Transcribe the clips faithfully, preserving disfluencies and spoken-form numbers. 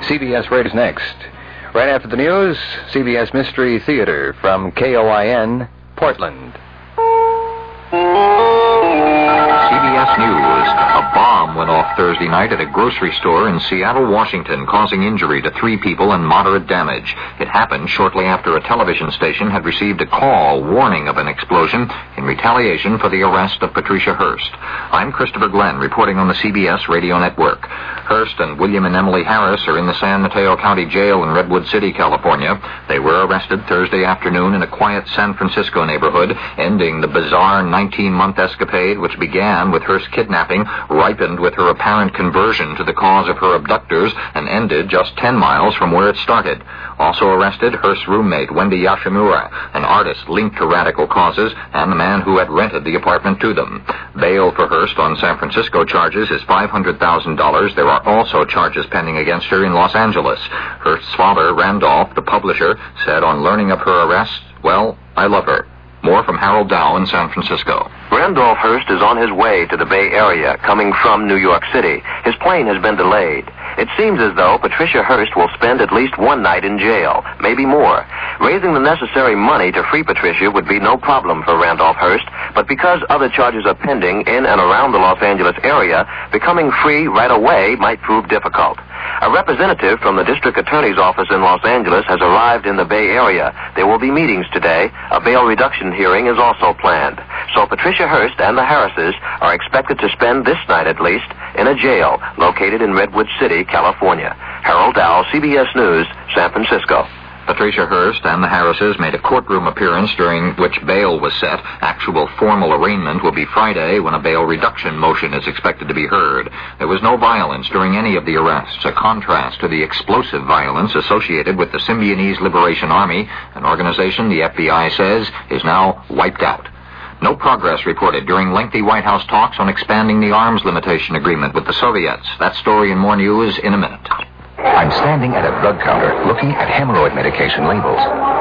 C B S Radio is next. Right after the news, C B S Mystery Theater from K O I N, Portland. C B S News. A bomb went off Thursday night at a grocery store in Seattle, Washington, causing injury to three people and moderate damage. It happened shortly after a television station had received a call warning of an explosion in retaliation for the arrest of Patricia Hearst. I'm Christopher Glenn, reporting on the C B S Radio Network. Hearst and William and Emily Harris are in the San Mateo County Jail in Redwood City, California. They were arrested Thursday afternoon in a quiet San Francisco neighborhood, ending the bizarre nineteen-month escapade which began with Hearst's kidnapping, ripened with her apparent conversion to the cause of her abductors, and ended just ten miles from where it started. Also arrested, Hearst's roommate, Wendy Yashimura, an artist linked to radical causes, and the man who had rented the apartment to them. Bail for Hearst on San Francisco charges is five hundred thousand dollars. There are also charges pending against her in Los Angeles. Hearst's father, Randolph, the publisher, said on learning of her arrest, "Well, I love her." More from Harold Dow in San Francisco. Randolph Hearst is on his way to the Bay Area, coming from New York City. His plane has been delayed. It seems as though Patricia Hearst will spend at least one night in jail, maybe more. Raising the necessary money to free Patricia would be no problem for Randolph Hearst, but because other charges are pending in and around the Los Angeles area, becoming free right away might prove difficult. A representative from the district attorney's office in Los Angeles has arrived in the Bay Area. There will be meetings today. A bail reduction hearing is also planned. So Patricia Hearst and the Harrises are expected to spend this night at least in a jail located in Redwood City, California. Harold Dow, C B S News, San Francisco. Patricia Hearst and the Harrises made a courtroom appearance during which bail was set. Actual formal arraignment will be Friday, when a bail reduction motion is expected to be heard. There was no violence during any of the arrests, a contrast to the explosive violence associated with the Symbionese Liberation Army, an organization the F B I says is now wiped out. No progress reported during lengthy White House talks on expanding the arms limitation agreement with the Soviets. That story and more news in a minute. I'm standing at a drug counter looking at hemorrhoid medication labels.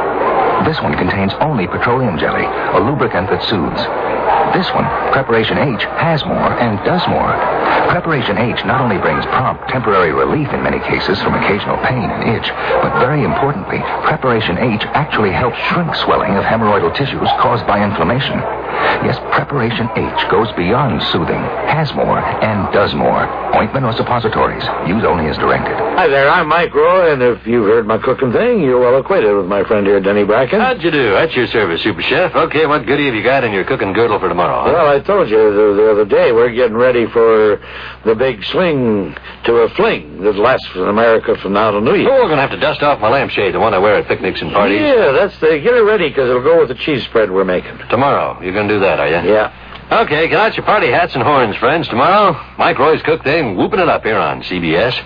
This one contains only petroleum jelly, a lubricant that soothes. This one, Preparation H, has more and does more. Preparation H not only brings prompt temporary relief in many cases from occasional pain and itch, but very importantly, Preparation H actually helps shrink swelling of hemorrhoidal tissues caused by inflammation. Yes, Preparation H goes beyond soothing, has more, and does more. Ointment or suppositories. Use only as directed. Hi there, I'm Mike Roy, and if you've heard my cooking thing, you're well acquainted with my friend here, Denny Bracken. How'd you do? At your service, Super Chef. Okay, what goodie have you got in your cooking girdle for tomorrow? Huh? Well, I told you the, the other day we're getting ready for the big swing to a fling that lasts in America from now to New Year. Oh, we're going to have to dust off my lampshade, the one I wear at picnics and parties. Yeah, that's the... Get it ready, because it'll go with the cheese spread we're making. Tomorrow. You're going to do that, are you? Yeah. Okay, get out your party hats and horns, friends. Tomorrow, Mike Roy's Cook Thing, whooping it up here on C B S.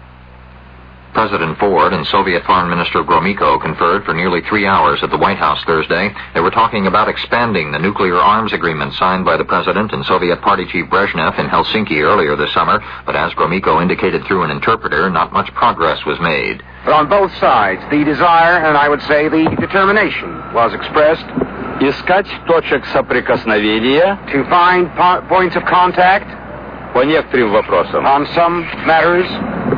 President Ford and Soviet Foreign Minister Gromyko conferred for nearly three hours at the White House Thursday. They were talking about expanding the nuclear arms agreement signed by the President and Soviet Party Chief Brezhnev in Helsinki earlier this summer, but as Gromyko indicated through an interpreter, not much progress was made. But on both sides, the desire, and I would say the determination, was expressed искать точек соприкосновения to find po- points of contact по некоторым вопросам. on some matters,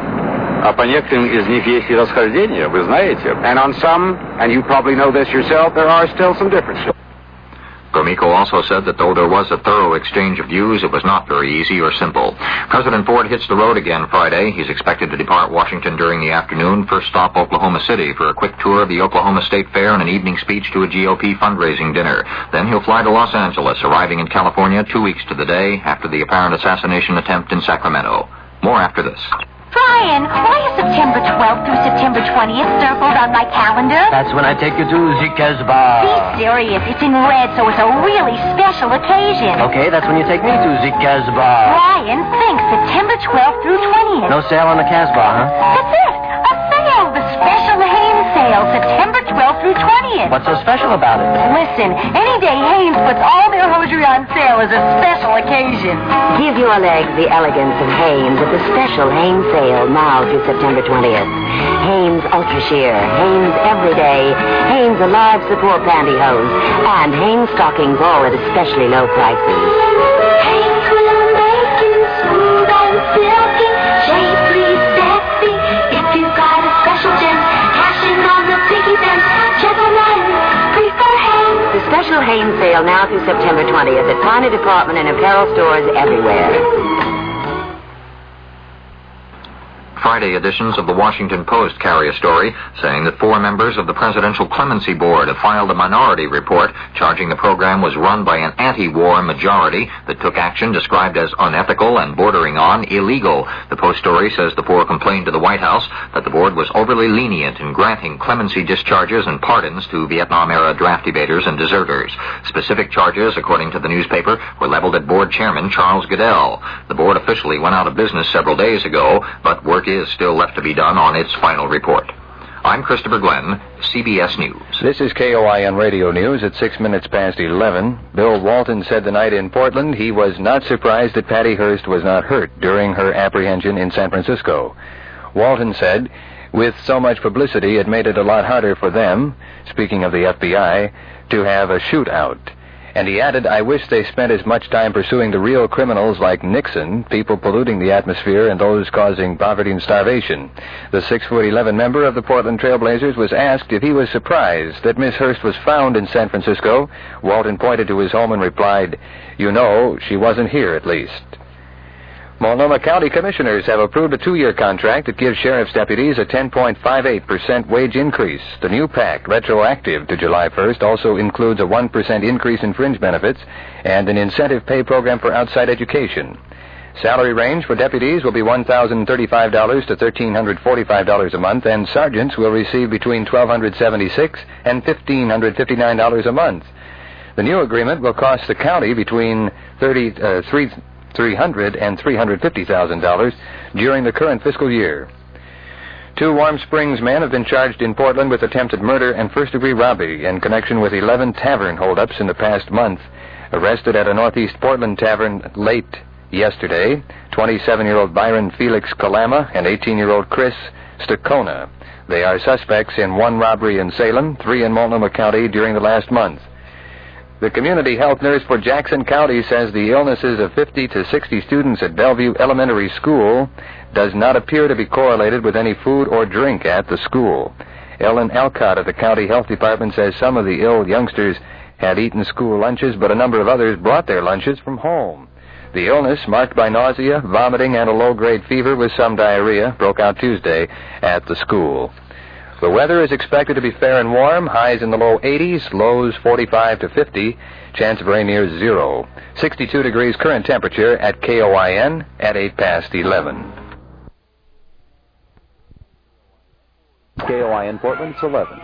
А по некоторым из них есть и расхождения, вы знаете. and on some, and you probably know this yourself, there are still some differences. Gromyko also said that though there was a thorough exchange of views, it was not very easy or simple. President Ford hits the road again Friday. He's expected to depart Washington during the afternoon. First stop, Oklahoma City, for a quick tour of the Oklahoma State Fair and an evening speech to a G O P fundraising dinner. Then he'll fly to Los Angeles, arriving in California two weeks to the day after the apparent assassination attempt in Sacramento. More after this. Brian, why is September twelfth through September twentieth circled on my calendar? That's when I take you to Zika's bar. Be serious. It's in red, so it's a really special occasion. Okay, that's when you take me to Zika's bar. Brian, think September twelfth through twentieth. No sale on the Casbah, huh? That's it. A sale. The special Hanes sale, September twelfth through twentieth. What's so special about it? Listen, any day Hanes puts all their hosiery on sale is a special occasion. Give your legs the elegance of Hanes at the special Hanes sale now through September twentieth. Hanes Ultra Sheer, Hanes Everyday, Hanes Alive Support Pantyhose, and Hanes Stockings, all at especially low prices. Hanes will make you smooth and silky, shapely, sexy, if you've got now through September twentieth at Connie Department and apparel stores everywhere. Friday editions of the Washington Post carry a story saying that four members of the Presidential Clemency Board have filed a minority report charging the program was run by an anti-war majority that took action described as unethical and bordering on illegal. The Post story says the four complained to the White House that the board was overly lenient in granting clemency discharges and pardons to Vietnam-era draft evaders and deserters. Specific charges, according to the newspaper, were leveled at board chairman Charles Goodell. The board officially went out of business several days ago, but work is still left to be done on its final report. I'm Christopher Glenn, C B S News. This is K O I N Radio News at six minutes past eleven. Bill Walton said the night in Portland he was not surprised that Patty Hearst was not hurt during her apprehension in San Francisco. Walton said, with so much publicity, it made it a lot harder for them, speaking of the F B I, to have a shootout. And he added, I wish they spent as much time pursuing the real criminals like Nixon, people polluting the atmosphere and those causing poverty and starvation. The six foot eleven member of the Portland Trailblazers was asked if he was surprised that Miss Hearst was found in San Francisco. Walton pointed to his home and replied, you know, she wasn't here at least. Multnomah County Commissioners have approved a two-year contract that gives sheriff's deputies a ten point five eight percent wage increase. The new pact, retroactive to July first, also includes a one percent increase in fringe benefits and an incentive pay program for outside education. Salary range for deputies will be one thousand thirty-five dollars to one thousand three hundred forty-five dollars a month, and sergeants will receive between one thousand two hundred seventy-six dollars and one thousand five hundred fifty-nine dollars a month. The new agreement will cost the county between thirty, uh, three three hundred thousand dollars and three hundred fifty thousand dollars during the current fiscal year. Two Warm Springs men have been charged in Portland with attempted murder and first-degree robbery in connection with eleven tavern holdups in the past month. Arrested at a Northeast Portland tavern late yesterday, twenty-seven-year-old Byron Felix Kalama and eighteen-year-old Chris Stacona. They are suspects in one robbery in Salem, three in Multnomah County during the last month. The community health nurse for Jackson County says the illnesses of fifty to sixty students at Bellevue Elementary School does not appear to be correlated with any food or drink at the school. Ellen Alcott of the county health department says some of the ill youngsters had eaten school lunches, but a number of others brought their lunches from home. The illness, marked by nausea, vomiting, and a low-grade fever with some diarrhea, broke out Tuesday at the school. The weather is expected to be fair and warm, highs in the low eighties, lows forty-five to fifty, chance of rain near zero. sixty-two degrees current temperature at K O I N at eight past eleven. K O I N Portland, it's eleven.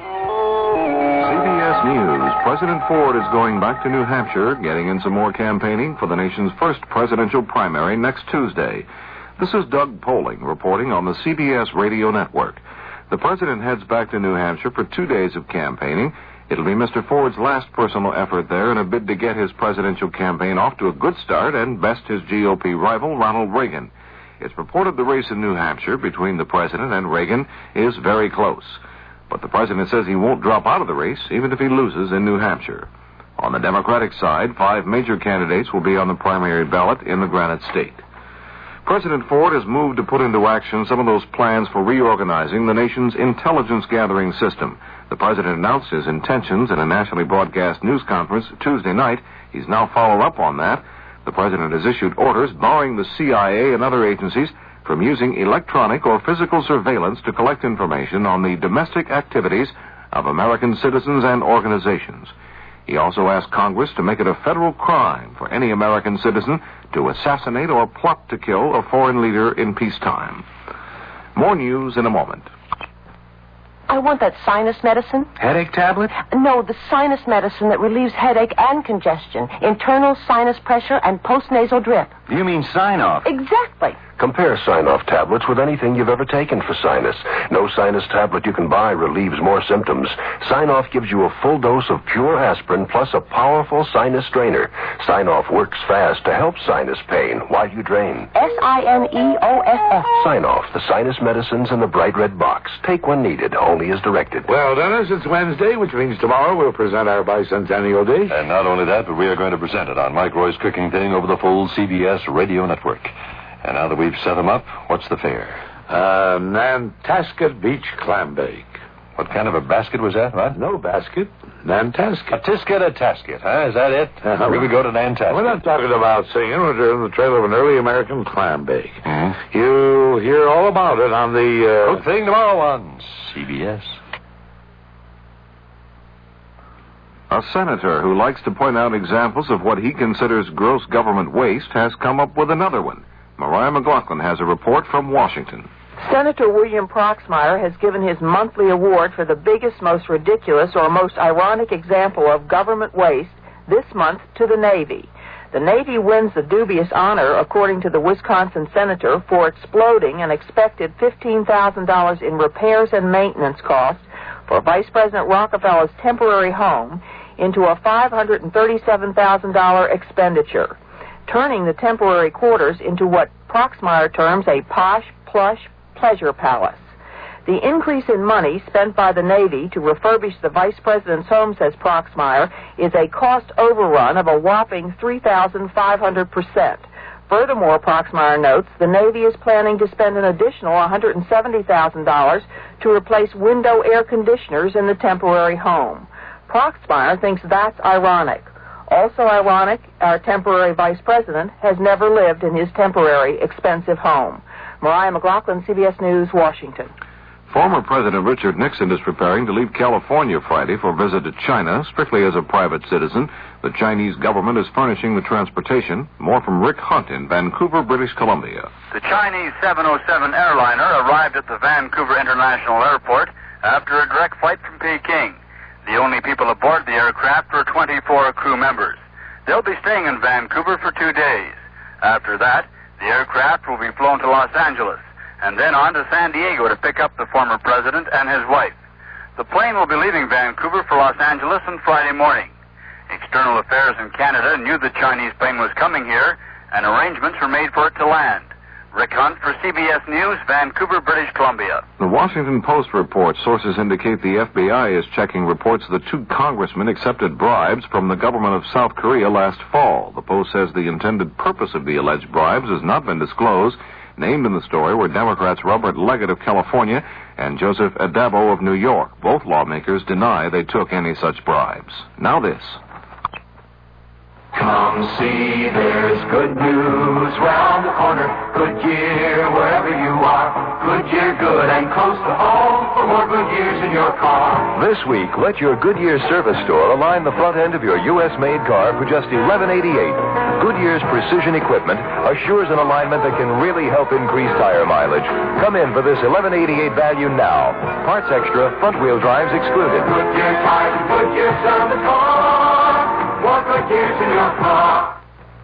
C B S News. President Ford is going back to New Hampshire, getting in some more campaigning for the nation's first presidential primary next Tuesday. This is Doug Poling reporting on the C B S Radio Network. The president heads back to New Hampshire for two days of campaigning. It'll be Mister Ford's last personal effort there in a bid to get his presidential campaign off to a good start and best his G O P rival, Ronald Reagan. It's reported the race in New Hampshire between the president and Reagan is very close. But the president says he won't drop out of the race, even if he loses in New Hampshire. On the Democratic side, five major candidates will be on the primary ballot in the Granite State. President Ford has moved to put into action some of those plans for reorganizing the nation's intelligence-gathering system. The president announced his intentions in a nationally broadcast news conference Tuesday night. He's now followed up on that. The president has issued orders barring the C I A and other agencies from using electronic or physical surveillance to collect information on the domestic activities of American citizens and organizations. He also asked Congress to make it a federal crime for any American citizen to assassinate or plot to kill a foreign leader in peacetime. More news in a moment. I want that sinus medicine. Headache tablet? No, the sinus medicine that relieves headache and congestion, internal sinus pressure, and postnasal drip. You mean Sign-Off? Exactly. Compare Sign-Off tablets with anything you've ever taken for sinus. No sinus tablet you can buy relieves more symptoms. Sign-Off gives you a full dose of pure aspirin plus a powerful sinus strainer. Sign-Off works fast to help sinus pain while you drain. S I N E O F F. Sign-Off, the sinus medicines in the bright red box. Take when needed, only as directed. Well, Dennis, it's Wednesday, which means tomorrow we'll present our bicentennial dish. And not only that, but we are going to present it on Mike Roy's Cooking Thing over the full C B S Radio Network. And now that we've set them up, what's the fare? Uh, Nantasket Beach Clam Bake. What kind of a basket was that, what? No basket. Nantasket. A tisket, a tasket, huh? Is that it? Uh-huh. Here we go to Nantasket. We're not talking about singing. We're on the trail of an early American clam bake. Mm-hmm. You'll hear all about it on the... Uh... Good thing tomorrow on C B S. A senator who likes to point out examples of what he considers gross government waste has come up with another one. Mariah McLaughlin has a report from Washington. Senator William Proxmire has given his monthly award for the biggest, most ridiculous, or most ironic example of government waste this month to the Navy. The Navy wins the dubious honor, according to the Wisconsin senator, for exploding an expected fifteen thousand dollars in repairs and maintenance costs for Vice President Rockefeller's temporary home into a five hundred thirty-seven thousand dollars expenditure, turning the temporary quarters into what Proxmire terms a posh, plush pleasure palace. The increase in money spent by the Navy to refurbish the Vice President's home, says Proxmire, is a cost overrun of a whopping three thousand five hundred percent. Furthermore, Proxmire notes, the Navy is planning to spend an additional one hundred seventy thousand dollars to replace window air conditioners in the temporary home. Proxmire thinks that's ironic. Also ironic, our temporary Vice President has never lived in his temporary expensive home. Mariah McLaughlin, C B S News, Washington. Former President Richard Nixon is preparing to leave California Friday for a visit to China, strictly as a private citizen. The Chinese government is furnishing the transportation. More from Rick Hunt in Vancouver, British Columbia. The Chinese seven oh seven airliner arrived at the Vancouver International Airport after a direct flight from Peking. The only people aboard the aircraft were twenty-four crew members. They'll be staying in Vancouver for two days. After that, the aircraft will be flown to Los Angeles and then on to San Diego to pick up the former president and his wife. The plane will be leaving Vancouver for Los Angeles on Friday morning. External Affairs in Canada knew the Chinese plane was coming here, and arrangements were made for it to land. Rick Hunt for C B S News, Vancouver, British Columbia. The Washington Post reports sources indicate the F B I is checking reports that two congressmen accepted bribes from the government of South Korea last fall. The Post says the intended purpose of the alleged bribes has not been disclosed. Named in the story were Democrats Robert Leggett of California and Joseph Adabo of New York. Both lawmakers deny they took any such bribes. Now this. Come see, there's good news round the corner. Goodyear, wherever you are. Goodyear good and close to home for more good years in your car. This week, let your Goodyear service store align the front end of your U S made car for just eleven eighty-eight. Goodyear's precision equipment assures an alignment that can really help increase tire mileage. Come in for this eleven eighty-eight value now. Parts extra, front wheel drives excluded. Goodyear tires, Goodyear service car. More good years in your car.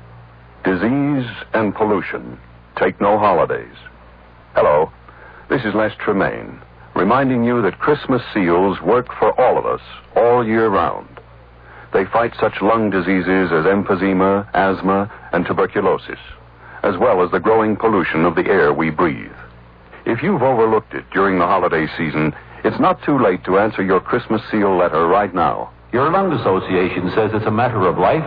Disease and pollution take no holidays. Hello, this is Les Tremaine, reminding you that Christmas seals work for all of us all year round. They fight such lung diseases as emphysema, asthma, and tuberculosis, as well as the growing pollution of the air we breathe. If you've overlooked it during the holiday season, it's not too late to answer your Christmas seal letter right now. Your lung association says it's a matter of life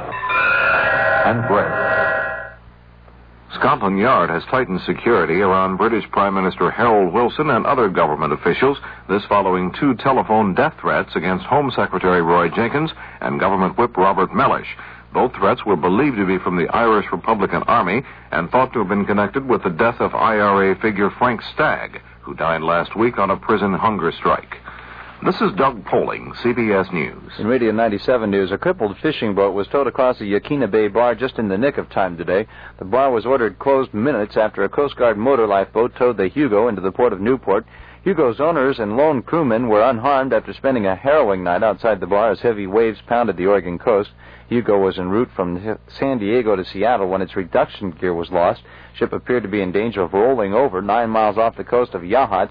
and breath. Scotland Yard has tightened security around British Prime Minister Harold Wilson and other government officials, this following two telephone death threats against Home Secretary Roy Jenkins and Government Whip Robert Mellish. Both threats were believed to be from the Irish Republican Army and thought to have been connected with the death of I R A figure Frank Stagg, who died last week on a prison hunger strike. This is Doug Poling, C B S News. In Radio ninety-seven News, a crippled fishing boat was towed across the Yaquina Bay Bar just in the nick of time today. The bar was ordered closed minutes after a Coast Guard motor lifeboat towed the Hugo into the port of Newport. Hugo's owners and lone crewmen were unharmed after spending a harrowing night outside the bar as heavy waves pounded the Oregon coast. Hugo was en route from San Diego to Seattle when its reduction gear was lost. Ship appeared to be in danger of rolling over nine miles off the coast of Yachats,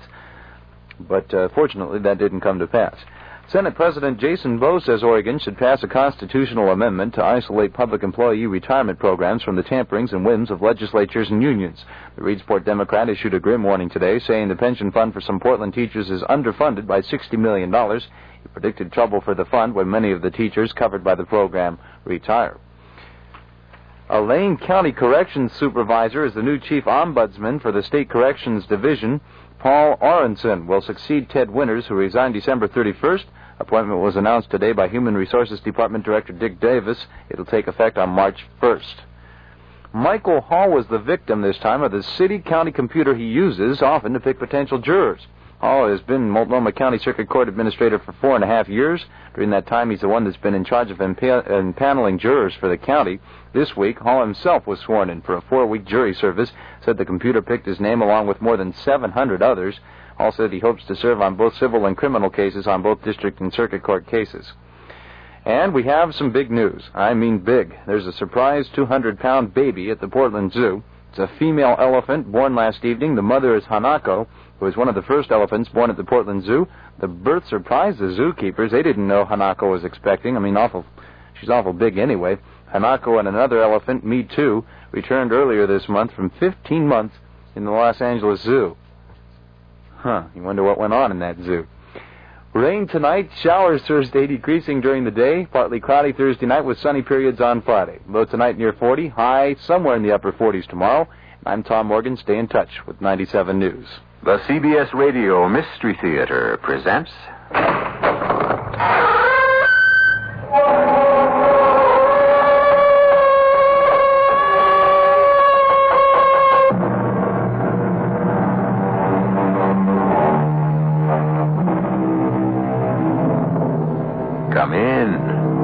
but uh, fortunately that didn't come to pass. Senate President Jason Bowe says Oregon should pass a constitutional amendment to isolate public employee retirement programs from the tamperings and whims of legislatures and unions. The Reedsport Democrat issued a grim warning today, saying the pension fund for some Portland teachers is underfunded by sixty million dollars. He predicted trouble for the fund when many of the teachers covered by the program retire. A Lane County Corrections Supervisor is the new chief ombudsman for the State Corrections Division. Paul Aronson will succeed Ted Winters, who resigned December thirty-first. Appointment was announced today by Human Resources Department Director Dick Davis. It'll take effect on March first. Michael Hall was the victim this time of the city-county computer he uses often to pick potential jurors. Hall has been Multnomah County Circuit Court Administrator for four and a half years. During that time, he's the one that's been in charge of impa- impaneling jurors for the county. This week, Hall himself was sworn in for a four-week jury service, said the computer picked his name along with more than seven hundred others. Hall said he hopes to serve on both civil and criminal cases on both district and circuit court cases. And we have some big news. I mean big. There's a surprise two hundred pound baby at the Portland Zoo. It's a female elephant born last evening. The mother is Hanako, who is one of the first elephants born at the Portland Zoo. The birth surprised the zookeepers. They didn't know Hanako was expecting. I mean, awful. She's awful big anyway. Hanako and another elephant, Me Too, returned earlier this month from fifteen months in the Los Angeles Zoo. Huh, you wonder what went on in that zoo. Rain tonight, showers Thursday decreasing during the day, partly cloudy Thursday night with sunny periods on Friday. Low tonight near forty, high somewhere in the upper forties tomorrow. I'm Tom Morgan. Stay in touch with ninety-seven News. The C B S Radio Mystery Theater presents... Come in.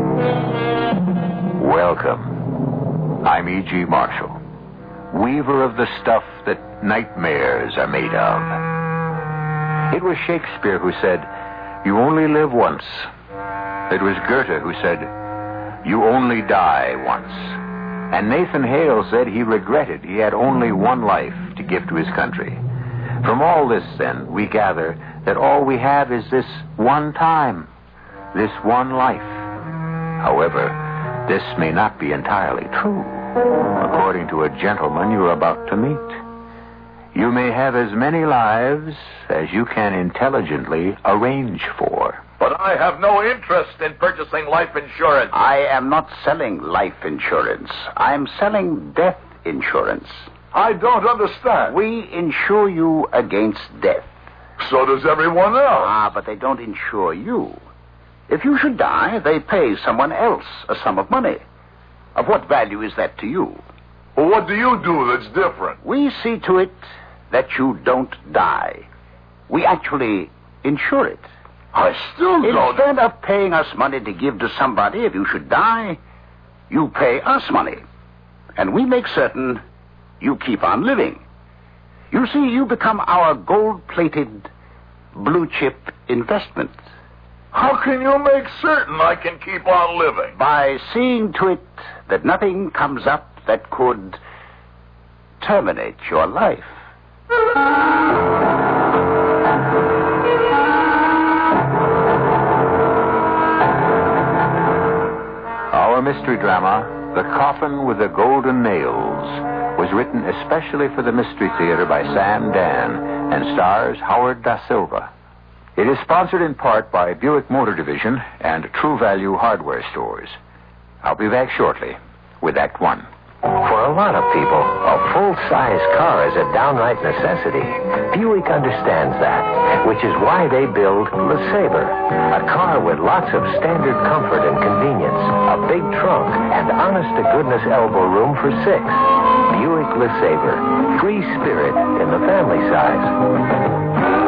Welcome. I'm E G. Marshall, weaver of the stuff that nightmares are made of. It was Shakespeare who said, "You only live once." It was Goethe who said, "You only die once." And Nathan Hale said he regretted he had only one life to give to his country. From all this, then, we gather that all we have is this one time, this one life. However, this may not be entirely true, according to a gentleman you're about to meet. You may have as many lives as you can intelligently arrange for. But I have no interest in purchasing life insurance. I am not selling life insurance. I'm selling death insurance. I don't understand. We insure you against death. So does everyone else. Ah, but they don't insure you. If you should die, they pay someone else a sum of money. Of what value is that to you? Well, what do you do that's different? We see to it that you don't die. We actually insure it. I still don't... Instead of paying us money to give to somebody if you should die, you pay us money. And we make certain you keep on living. You see, you become our gold-plated, blue-chip investment. How can you make certain I can keep on living? By seeing to it that nothing comes up that could terminate your life. Our mystery drama, The Coffin with the Golden Nails, was written especially for the Mystery Theater by Sam Dan and stars Howard Da Silva. It is sponsored in part by Buick Motor Division and True Value Hardware Stores. I'll be back shortly with Act One. For a lot of people, a full-size car is a downright necessity. Buick understands that, which is why they build LeSabre, a car with lots of standard comfort and convenience, a big trunk, and honest-to-goodness elbow room for six. Buick LeSabre, free spirit in the family size.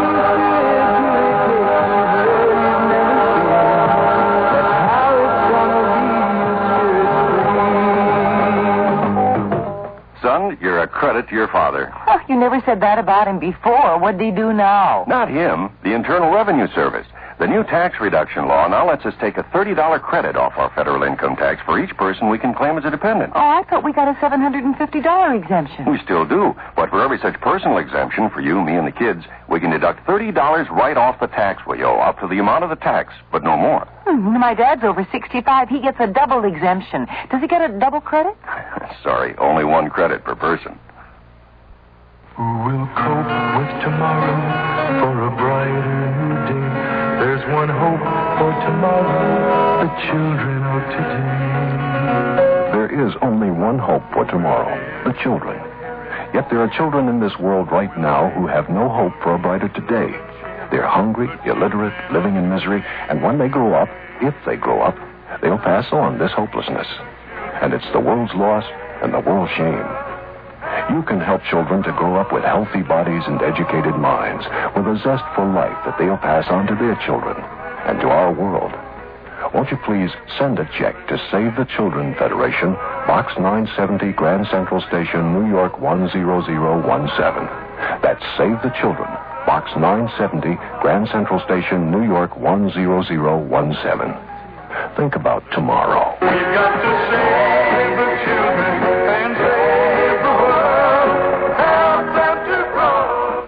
Son, you're a credit to your father. Oh, you never said that about him before. What'd he do now? Not him. The Internal Revenue Service. The new tax reduction law now lets us take a thirty dollars credit off our federal income tax for each person we can claim as a dependent. Oh, I thought we got a seven hundred fifty dollars exemption. We still do. But for every such personal exemption for you, me, and the kids, we can deduct thirty dollars right off the tax we owe, up to the amount of the tax, but no more. Hmm, my dad's over sixty-five. He gets a double exemption. Does he get a double credit? Sorry, only one credit per person. Who will cope with tomorrow for a brighter new day? There's one hope for tomorrow, the children of today. There is only one hope for tomorrow, the children. Yet there are children in this world right now who have no hope for a brighter today. They're hungry, illiterate, living in misery, and when they grow up, if they grow up, they'll pass on this hopelessness. And it's the world's loss and the world's shame. You can help children to grow up with healthy bodies and educated minds, with a zest for life that they'll pass on to their children and to our world. Won't you please send a check to Save the Children Federation, Box nine seventy, Grand Central Station, New York one zero zero one seven. That's Save the Children, Box nine seventy, Grand Central Station, New York one zero zero one seven. Think about tomorrow. We've got to save the children and save the world. Help them to grow.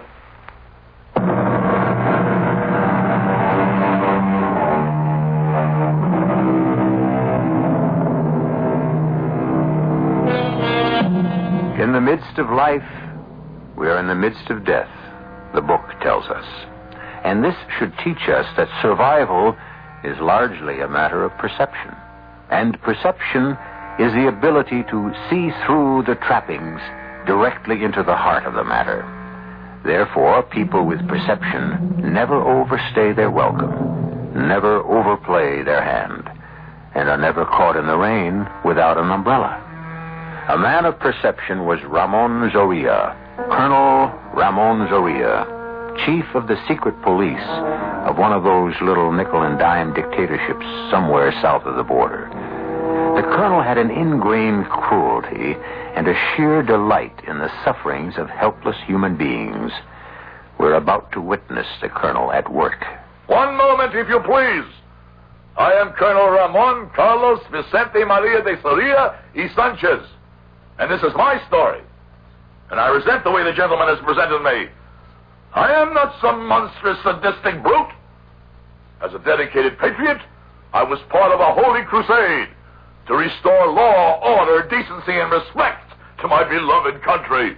In the midst of life, we are in the midst of death, the book tells us. And this should teach us that survival is largely a matter of perception. And perception is the ability to see through the trappings directly into the heart of the matter. Therefore, people with perception never overstay their welcome, never overplay their hand, and are never caught in the rain without an umbrella. A man of perception was Ramon Zorrilla, Colonel Ramon Zorrilla, chief of the secret police of one of those little nickel-and-dime dictatorships somewhere south of the border. The colonel had an ingrained cruelty and a sheer delight in the sufferings of helpless human beings. We're about to witness the colonel at work. One moment, if you please. I am Colonel Ramon Carlos Vicente Maria de Zorrilla y Sanchez, and this is my story. And I resent the way the gentleman has presented me. I am not some monstrous, sadistic brute. As a dedicated patriot, I was part of a holy crusade to restore law, order, decency, and respect to my beloved country.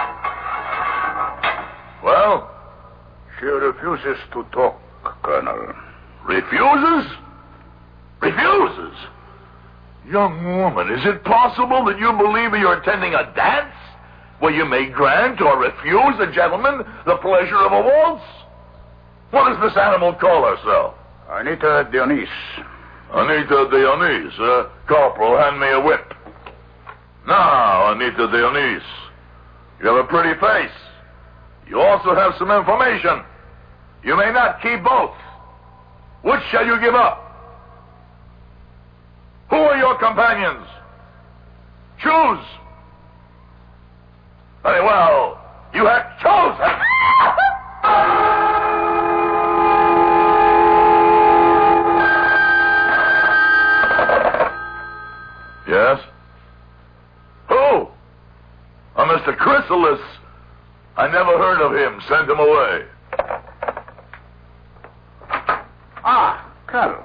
Well? She refuses to talk, Colonel. Refuses? Refuses? Young woman, is it possible that you believe you're attending a dance where you may grant or refuse a gentleman the pleasure of a waltz? What does this animal call herself? Anita Dionys. Anita Dionys. Uh, Corporal, hand me a whip. Now, Anita Dionys, you have a pretty face. You also have some information. You may not keep both. Which shall you give up? Who are your companions? Choose. Very well. You have chosen. Yes? Who? Oh, Mister Chrysalis. I never heard of him. Send him away. Ah, Colonel.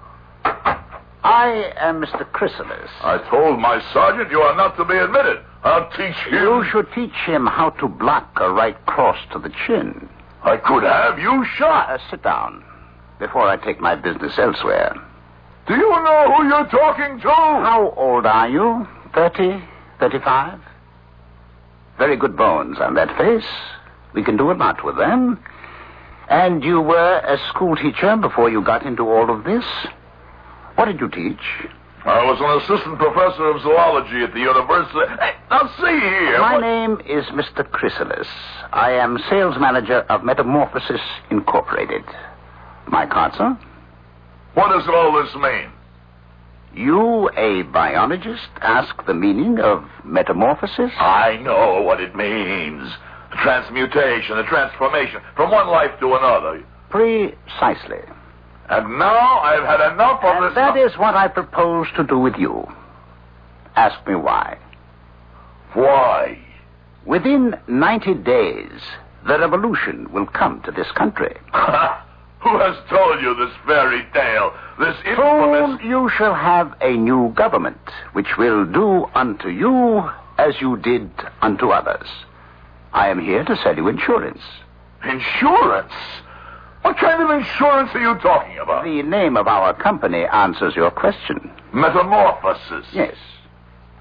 I am Mister Chrysalis. I told my sergeant you are not to be admitted. I'll teach him. You should teach him how to block a right cross to the chin. I could have you shot. Uh, sit down before I take my business elsewhere. Do you know who you're talking to? How old are you? Thirty? Thirty-five? Very good bones on that face. We can do a lot with them. And you were a school teacher before you got into all of this? What did you teach? I was an assistant professor of zoology at the university. Hey, now see here. My what... name is Mister Chrysalis. I am sales manager of Metamorphosis Incorporated. My card, sir? What does all this mean? You, a biologist, ask the meaning of metamorphosis? I know what it means. The transmutation, the transformation from one life to another. Precisely. And now I've had enough of and this... that is what I propose to do with you. Ask me why. Why? Within ninety days, the revolution will come to this country. Who has told you this fairy tale? This infamous... Soon you shall have a new government, which will do unto you as you did unto others. I am here to sell you insurance. Insurance? What kind of insurance are you talking about? The name of our company answers your question. Metamorphosis? Yes.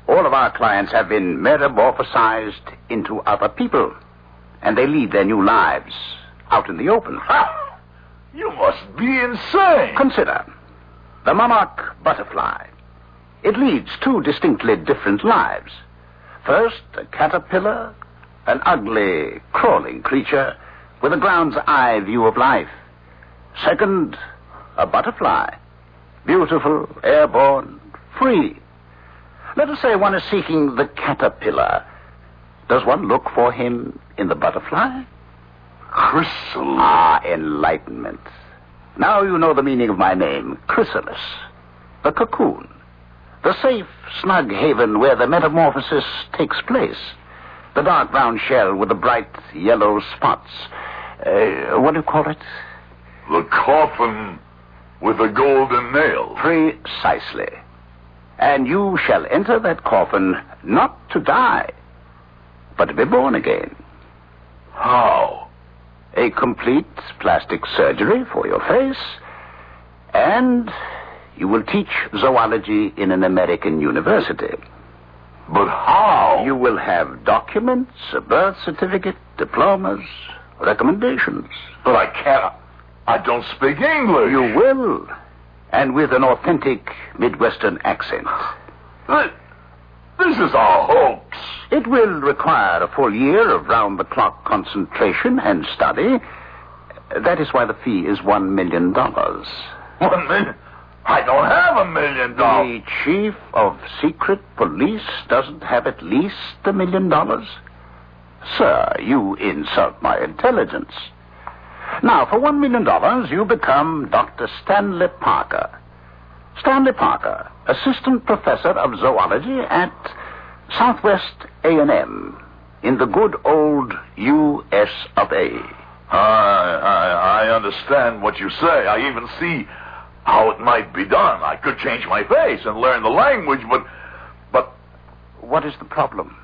All of our clients have been metamorphosized into other people, and they lead their new lives out in the open. Ha! You must be insane. Consider the monarch butterfly. It leads two distinctly different lives. First, a caterpillar, an ugly, crawling creature with a ground's eye view of life. Second, a butterfly, beautiful, airborne, free. Let us say one is seeking the caterpillar. Does one look for him in the butterfly? Chrysalis. Ah, enlightenment. Now you know the meaning of my name, Chrysalis. The cocoon. The safe, snug haven where the metamorphosis takes place. The dark brown shell with the bright yellow spots. Uh, what do you call it? The coffin with the golden nail. Precisely. And you shall enter that coffin not to die, but to be born again. How? A complete plastic surgery for your face, and you will teach zoology in an American university. But how? You will have documents, a birth certificate, diplomas, recommendations. But I can't. I don't speak English. You will. And with an authentic Midwestern accent. This, this is a hoax. It will require a full year of round-the-clock concentration and study. That is why the fee is one million dollars. One million? I don't have a million dollars. The chief of secret police doesn't have at least a million dollars? Sir, you insult my intelligence. Now, for one million dollars, you become Doctor Stanley Parker. Stanley Parker, assistant professor of zoology at Southwest A and M in the good old U S of A. I, I, I understand what you say. I even see how it might be done. I could change my face and learn the language, but... But... What is the problem?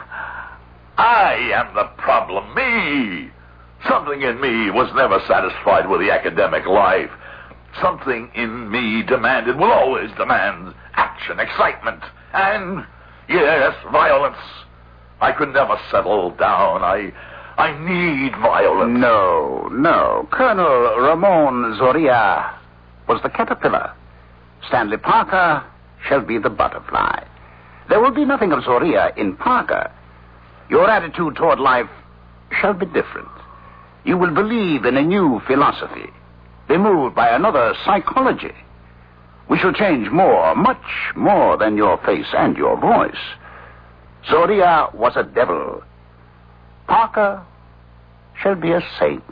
I am the problem. Me. Something in me was never satisfied with the academic life. Something in me demanded, will always demand, action, excitement, and, yes, violence. I could never settle down. I... I need violence. No, no. Colonel Ramon Zoria was the caterpillar. Stanley Parker shall be the butterfly. There will be nothing of Zoria in Parker. Your attitude toward life shall be different. You will believe in a new philosophy, be moved by another psychology. We shall change more, much more than your face and your voice. Zoria was a devil. Parker shall be a saint.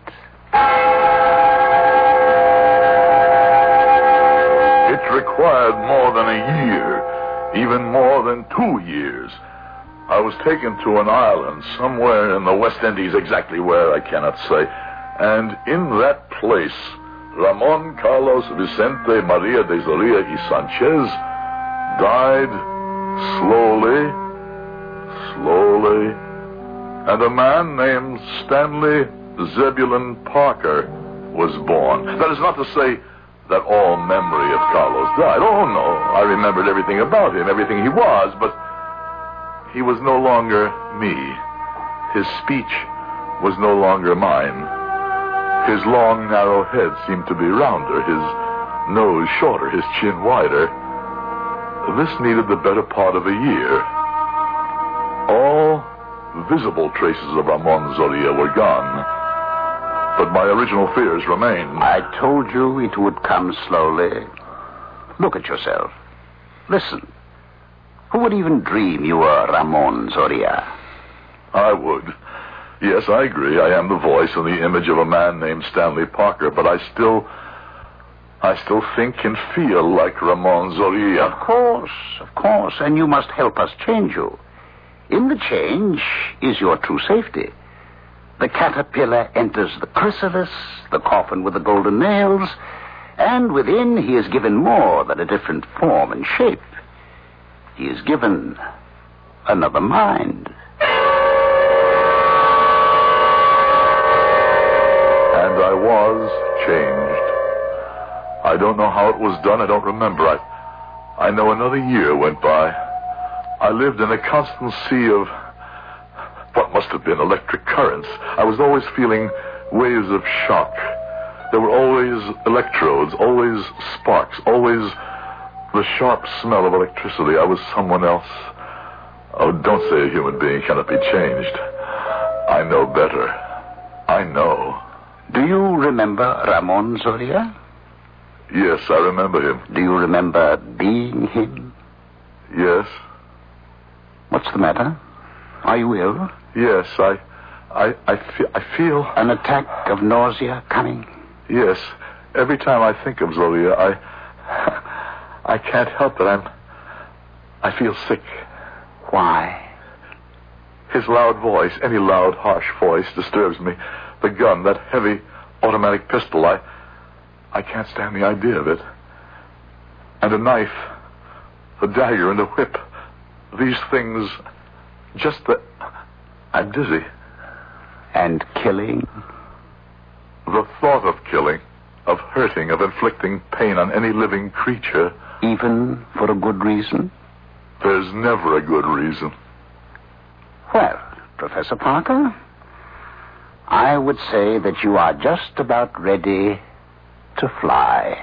It required more than a year, even more than two years. I was taken to an island somewhere in the West Indies, exactly where I cannot say. And in that place, Ramon Carlos Vicente Maria de Zoria y Sanchez died slowly, slowly. And a man named Stanley Zebulon Parker was born. That is not to say that all memory of Carlos died. Oh, no. I remembered everything about him, everything he was, but he was no longer me. His speech was no longer mine. His long, narrow head seemed to be rounder, his nose shorter, his chin wider. This needed the better part of a year. All visible traces of Ramon Zoria were gone, but my original fears remained. I told you it would come slowly. Look at yourself. Listen. Who would even dream you were Ramon Zoria? I would. Yes, I agree. I am the voice and the image of a man named Stanley Parker, but I still... I still think and feel like Ramon Zoria. Of course, of course, and you must help us change you. In the change is your true safety. The caterpillar enters the chrysalis, the coffin with the golden nails, and within he is given more than a different form and shape. He is given another mind. And I was changed. I don't know how it was done. I don't remember. I, I know another year went by. I lived in a constant sea of what must have been electric currents. I was always feeling waves of shock. There were always electrodes, always sparks, always the sharp smell of electricity. I was someone else. Oh, don't say a human being cannot be changed. I know better. I know. Do you remember Ramon Zoria? Yes, I remember him. Do you remember being him? Yes. What's the matter? Are you ill? Yes, I... I, I, fe- I feel... An attack of nausea coming? Yes. Every time I think of Zoria, I... I can't help it. I'm... I feel sick. Why? His loud voice, any loud, harsh voice, disturbs me. The gun, that heavy automatic pistol, I... I can't stand the idea of it. And a knife, a dagger, and a whip. These things, just the... I'm dizzy. And killing? The thought of killing, of hurting, of inflicting pain on any living creature. Even for a good reason? There's never a good reason. Well, Professor Parker, I would say that you are just about ready to fly.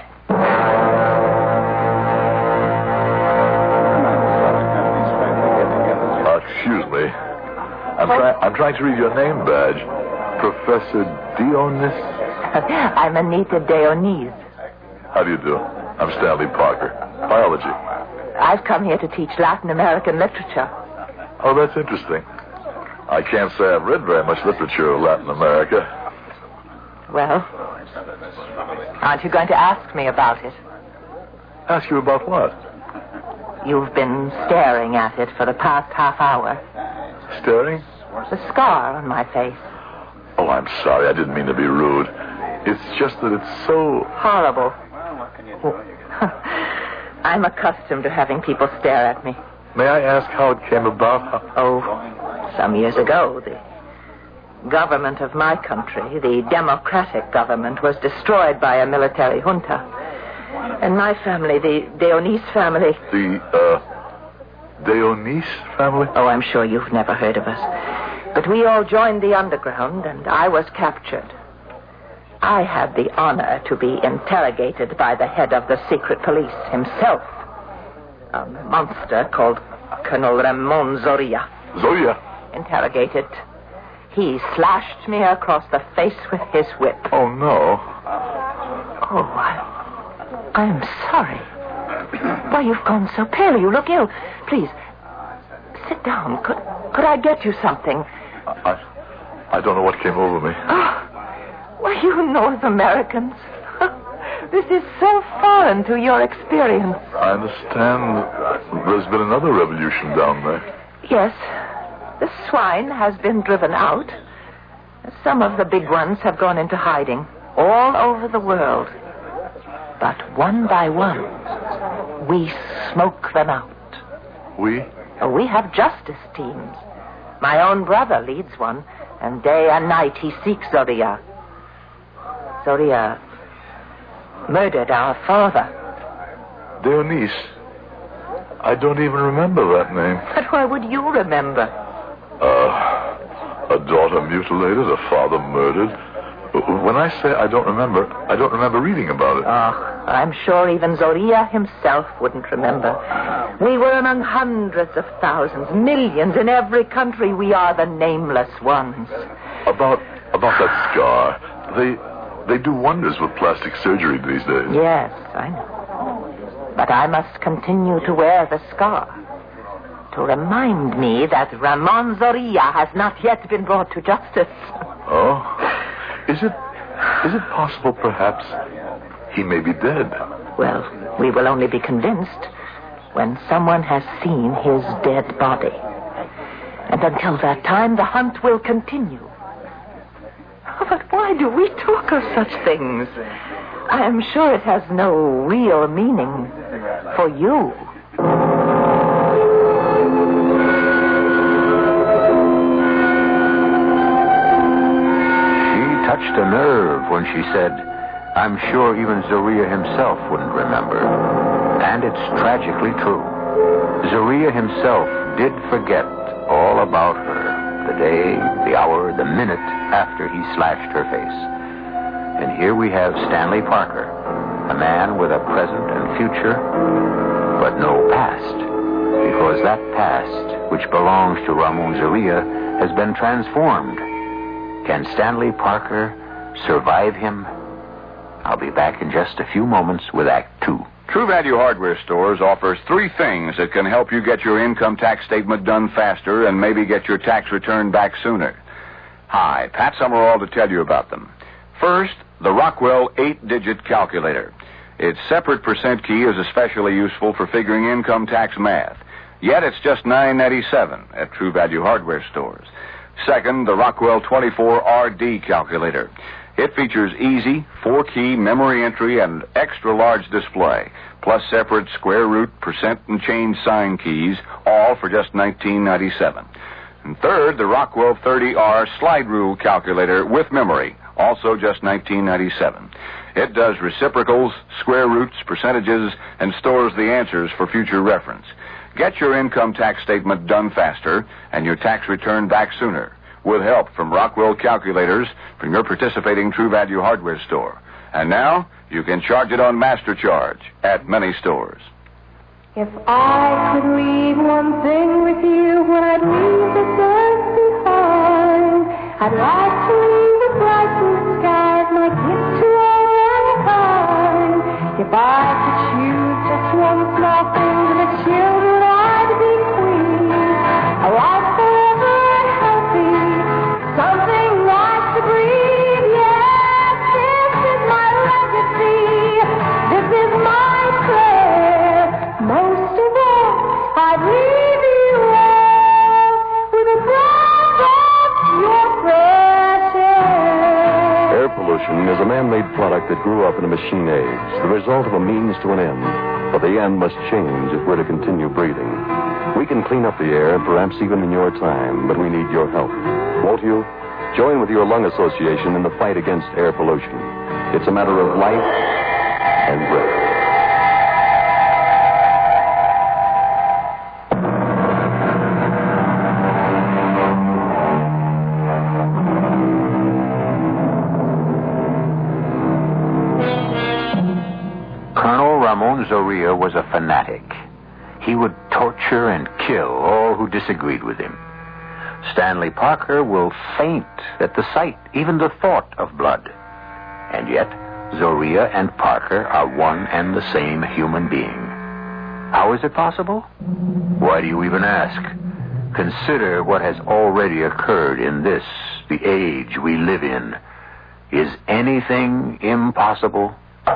Uh, excuse me. I'm, try- I'm trying to read your name badge. Professor Dionis? I'm Anita Dionis. How do you do? I'm Stanley Parker. Biology. I've come here to teach Latin American literature. Oh, that's interesting. I can't say I've read very much literature of Latin America. Well, aren't you going to ask me about it? Ask you about what? You've been staring at it for the past half hour. Staring? The scar on my face. Oh, I'm sorry. I didn't mean to be rude. It's just that it's so... Horrible. I'm accustomed to having people stare at me. May I ask how it came about? Oh, some years ago, the government of my country, the democratic government, was destroyed by a military junta. And my family, the Dionis family... The, uh, Dionis family? Oh, I'm sure you've never heard of us. But we all joined the underground, and I was captured. I had the honor to be interrogated by the head of the secret police himself. A monster called Colonel Ramon Zoria. Zoria? Interrogated. He slashed me across the face with his whip. Oh, no. Oh, I, I'm sorry. Why, you've gone so pale. You look ill. Please, sit down. Could, could I get you something? I, I don't know what came over me. Oh, well, you North Americans. This is so foreign to your experience. I understand there's been another revolution down there. Yes. The swine has been driven out. Some of the big ones have gone into hiding all over the world. But one by one, we smoke them out. We? Oh, we have justice teams. My own brother leads one, and day and night he seeks Zoria. Zoria murdered our father. Dionis? I don't even remember that name. But why would you remember? Uh, a daughter mutilated, a father murdered. When I say I don't remember, I don't remember reading about it. Oh, I'm sure even Zoria himself wouldn't remember. We were among hundreds of thousands, millions in every country. We are the nameless ones. About about that scar, they they do wonders with plastic surgery these days. Yes, I know. But I must continue to wear the scar to remind me that Ramon Zoria has not yet been brought to justice. Oh? Is it is it possible, perhaps, he may be dead? Well, we will only be convinced when someone has seen his dead body. And until that time, the hunt will continue. Oh, but why do we talk of such things? I am sure it has no real meaning for you. Touched a nerve when she said, I'm sure even Zoria himself wouldn't remember. And it's tragically true. Zoria himself did forget all about her the day, the hour, the minute after he slashed her face. And here we have Stanley Parker, a man with a present and future, but no past. Because that past, which belongs to Ramon Zorilla, has been transformed. Can Stanley Parker survive him? I'll be back in just a few moments with Act Two. True Value Hardware Stores offers three things that can help you get your income tax statement done faster and maybe get your tax return back sooner. Hi, Pat Summerall to tell you about them. First, the Rockwell eight-digit calculator. Its separate percent key is especially useful for figuring income tax math. Yet it's just nine ninety-seven at True Value Hardware Stores. Second, the Rockwell twenty-four R D calculator. It features easy, four-key memory entry and extra-large display, plus separate square root, percent, and change sign keys, all for just nineteen ninety-seven. And third, the Rockwell thirty R slide rule calculator with memory, also just nineteen ninety-seven. It does reciprocals, square roots, percentages, and stores the answers for future reference. Get your income tax statement done faster and your tax return back sooner with help from Rockwell calculators from your participating True Value Hardware store. And now, you can charge it on Master Charge at many stores. If I could leave one thing with you, when I'd leave the sun behind, I'd like to leave the bright blue skies, my gift to all mankind. If I could choose just one small thing for the children, I'd be queen. A life forever and healthy, something nice to breathe. Yes, this is my legacy. This is my prayer. Most of all, I'd leave you all with a breath of your fresh air. Air pollution is a man-made product that grew up in a machine age, the result of a means to an end. But the end must change if we're to continue breathing. We can clean up the air, perhaps even in your time, but we need your help. Won't you? Join with your lung association in the fight against air pollution. It's a matter of life and breath. Ramon Zorilla was a fanatic. He would torture and kill all who disagreed with him. Stanley Parker will faint at the sight, even the thought of blood. And yet, Zorilla and Parker are one and the same human being. How is it possible? Why do you even ask? Consider what has already occurred in this, the age we live in. Is anything impossible?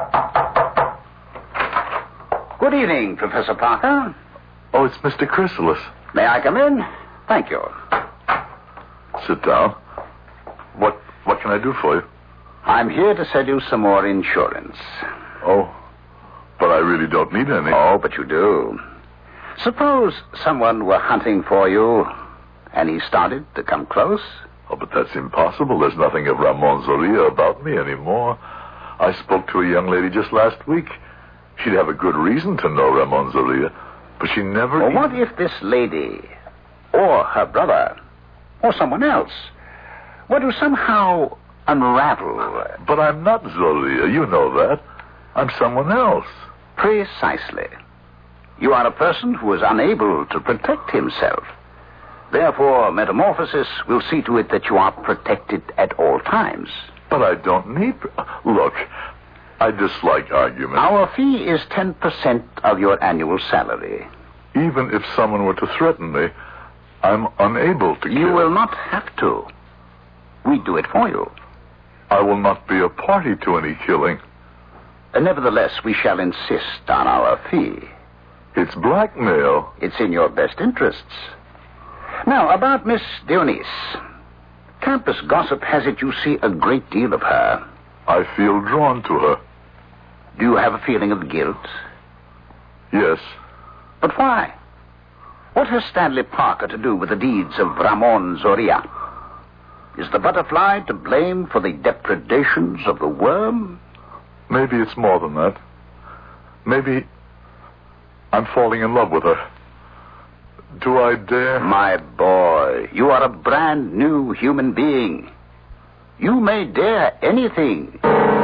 Good evening, Professor Parker. Oh, it's Mister Chrysalis. May I come in? Thank you. Sit down. What what can I do for you? I'm here to sell you some more insurance. Oh, but I really don't need any. Oh, but you do. Suppose someone were hunting for you, and he started to come close. Oh, but that's impossible. There's nothing of Ramon Zorilla about me anymore. I spoke to a young lady just last week. She'd have a good reason to know Ramon Zorilla, but she never... Well, even... what if this lady, or her brother, or someone else, were to somehow unravel... But I'm not Zorilla, you know that. I'm someone else. Precisely. You are a person who is unable to protect himself. Therefore, Metamorphosis will see to it that you are protected at all times. But I don't need... Look... I dislike argument. Our fee is ten percent of your annual salary. Even if someone were to threaten me, I'm unable to kill. You will not have to. We do it for you. I will not be a party to any killing. Uh, nevertheless, we shall insist on our fee. It's blackmail. It's in your best interests. Now, about Miss Dionys. Campus gossip has it you see a great deal of her. I feel drawn to her. Do you have a feeling of guilt? Yes. But why? What has Stanley Parker to do with the deeds of Ramon Zorilla? Is the butterfly to blame for the depredations of the worm? Maybe it's more than that. Maybe I'm falling in love with her. Do I dare? My boy, you are a brand new human being. You may dare anything.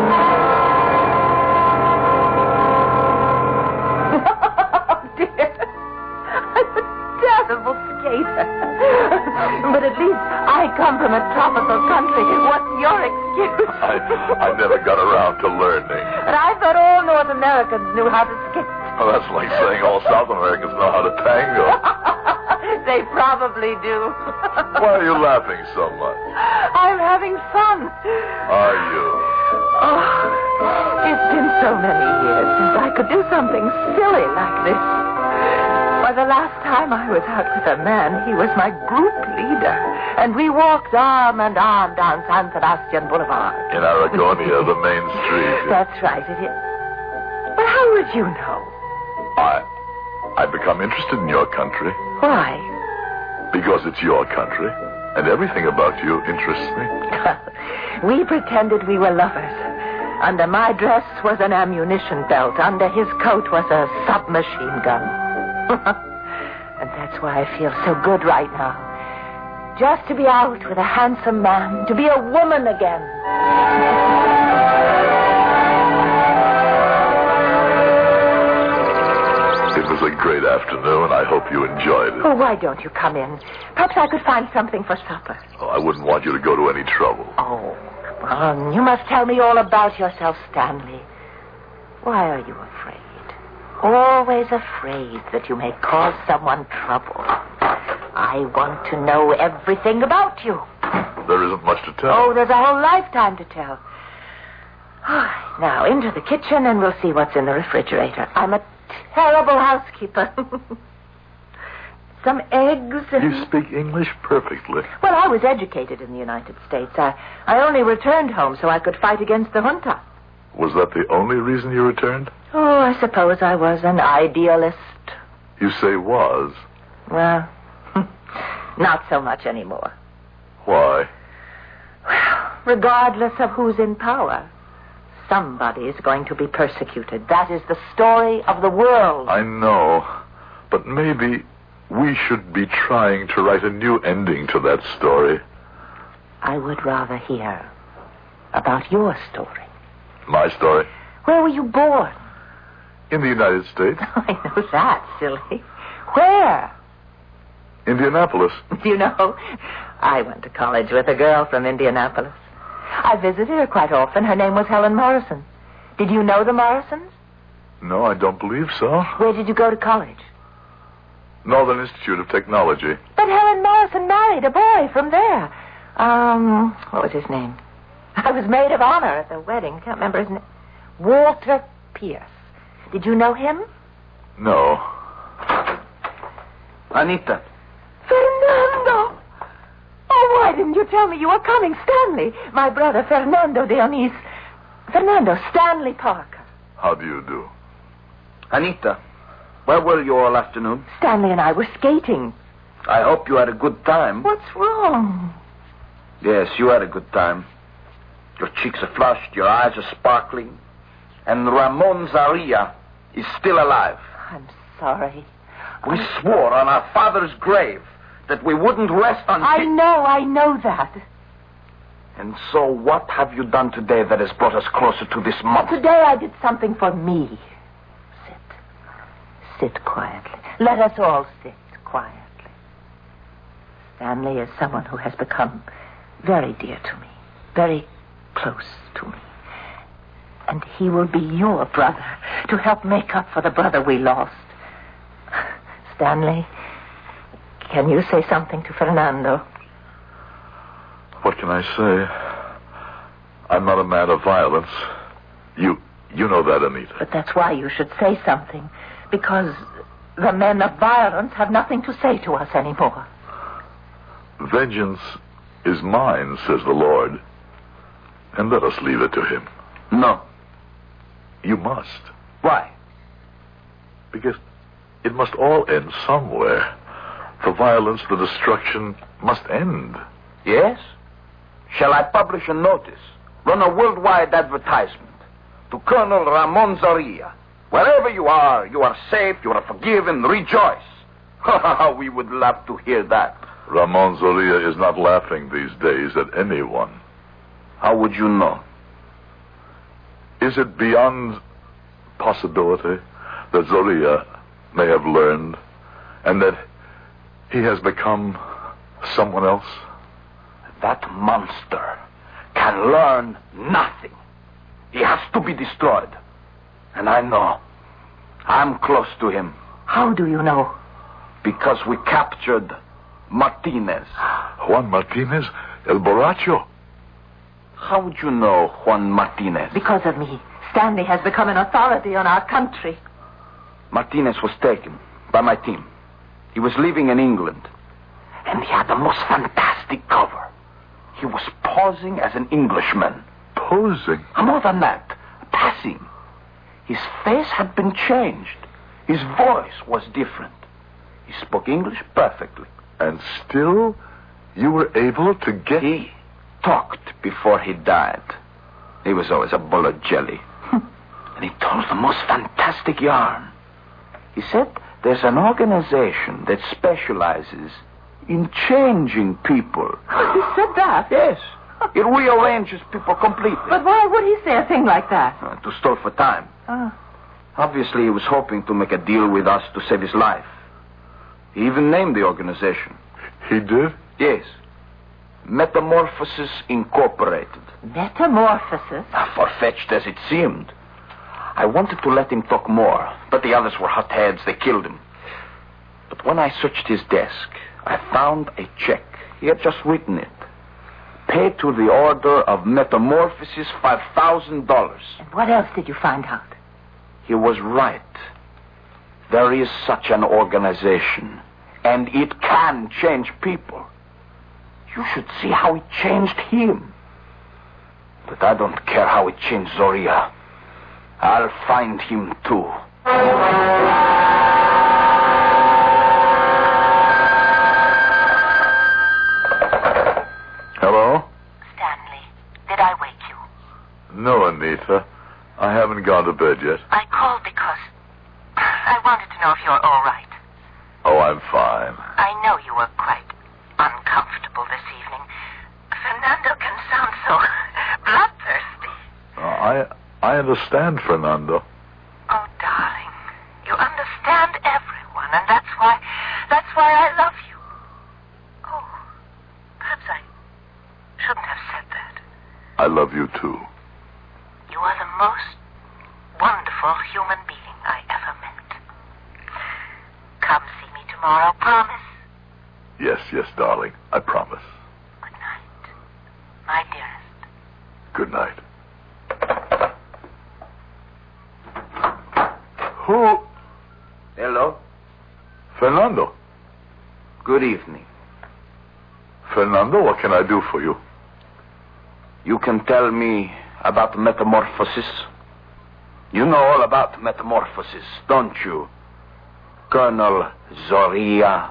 Terrible skater. But at least I come from a tropical country. What's your excuse? I, I never got around to learning. But I thought all North Americans knew how to skate. Well, that's like saying all South Americans know how to tango. They probably do. Why are you laughing so much? I'm having fun. Are you? Oh, it's been so many years since I could do something silly like this. Why, the last time I was out with a man, he was my group leader. And we walked arm and arm down San Sebastian Boulevard. In Aragonia, the main street. That's right, it is. But how would you know? I... I've become interested in your country. Why? Because it's your country. And everything about you interests me. We pretended we were lovers. Under my dress was an ammunition belt. Under his coat was a submachine gun. And that's why I feel so good right now. Just to be out with a handsome man, to be a woman again. It was a great afternoon. I hope you enjoyed it. Oh, why don't you come in? Perhaps I could find something for supper. Oh, I wouldn't want you to go to any trouble. Oh, come on. You must tell me all about yourself, Stanley. Why are you afraid? Always afraid that you may cause someone trouble. I want to know everything about you. There isn't much to tell. Oh, there's a whole lifetime to tell. Now, into the kitchen and we'll see what's in the refrigerator. I'm a terrible housekeeper. Some eggs and... You speak English perfectly. Well, I was educated in the United States. I, I only returned home so I could fight against the junta. Was that the only reason you returned? Oh, I suppose I was an idealist. You say was. Well, not so much anymore. Why? Well, regardless of who's in power, somebody is going to be persecuted. That is the story of the world. I know. But maybe we should be trying to write a new ending to that story. I would rather hear about your story. My story? Where were you born? In the United States. I know that, silly. Where? Indianapolis. Do you know, I went to college with a girl from Indianapolis. I visited her quite often. Her name was Helen Morrison. Did you know the Morrisons? No, I don't believe so. Where did you go to college? Northern Institute of Technology. But Helen Morrison married a boy from there. Um, what was his name? I was maid of honor at the wedding. Can't remember his name. Walter Pierce. Did you know him? No. Anita. Fernando! Oh, why didn't you tell me you were coming? Stanley. My brother, Fernando Dionis. Fernando, Stanley Parker. How do you do? Anita, where were you all afternoon? Stanley and I were skating. I hope you had a good time. What's wrong? Yes, you had a good time. Your cheeks are flushed, your eyes are sparkling. And Ramon Zaria is still alive. I'm sorry. We I... swore on our father's grave that we wouldn't rest until... I know, I know that. And so what have you done today that has brought us closer to this month? Today I did something for me. Sit. Sit quietly. Let us all sit quietly. Stanley is someone who has become very dear to me. Very close to me. And he will be your brother to help make up for the brother we lost. Stanley, can you say something to Fernando? What can I say? I'm not a man of violence. You you know that, Anita. But that's why you should say something. Because the men of violence have nothing to say to us anymore. Vengeance is mine, says the Lord. And let us leave it to him. No. You must. Why? Because it must all end somewhere. The violence, the destruction must end. Yes? Shall I publish a notice, run a worldwide advertisement to Colonel Ramon Zaria? Wherever you are, you are safe, you are forgiven, rejoice. We would love to hear that. Ramon Zorilla is not laughing these days at anyone. How would you know? Is it beyond possibility that Zorilla may have learned and that he has become someone else? That monster can learn nothing. He has to be destroyed. And I know. I'm close to him. How do you know? Because we captured Martinez. Juan Martinez? El Borracho? How would you know Juan Martinez? Because of me. Stanley has become an authority on our country. Martinez was taken by my team. He was living in England. And he had the most fantastic cover. He was posing as an Englishman. Posing? More than that. Passing. His face had been changed. His voice was different. He spoke English perfectly. And still, you were able to get... He talked before he died. He was always a bowl of jelly. And he told the most fantastic yarn. He said there's an organization that specializes in changing people. He said that? Yes. It rearranges people completely. But why would he say a thing like that? Uh, to stall for time. Oh. Obviously, he was hoping to make a deal with us to save his life. He even named the organization. He did? Yes. Metamorphosis Incorporated. Metamorphosis? Ah, far-fetched as it seemed. I wanted to let him talk more, but the others were hotheads. They killed him. But when I searched his desk, I found a check. He had just written it. Paid to the order of Metamorphosis five thousand dollars. And what else did you find out? He was right. There is such an organization, and it can change people. You should see how it changed him. But I don't care how it changed Zorilla. I'll find him too. Hello? Stanley, did I wake you? No, Anita. I haven't gone to bed yet. I called because I wanted to know if you're all right. Oh, I'm fine. I know you were quite uncomfortable this evening. Fernando can sound so bloodthirsty. Uh, I I understand, Fernando. Oh, darling, you understand everyone, and that's why that's why I love you. Oh, perhaps I shouldn't have said that. I love you too. You are the most wonderful human being I ever met. Come see me tomorrow, promise? Yes, yes, darling. I promise. Good night, my dearest. Good night. Who? Hello? Fernando. Good evening. Fernando, what can I do for you? You can tell me about metamorphosis? You know all about metamorphosis, don't you, Colonel Zorilla?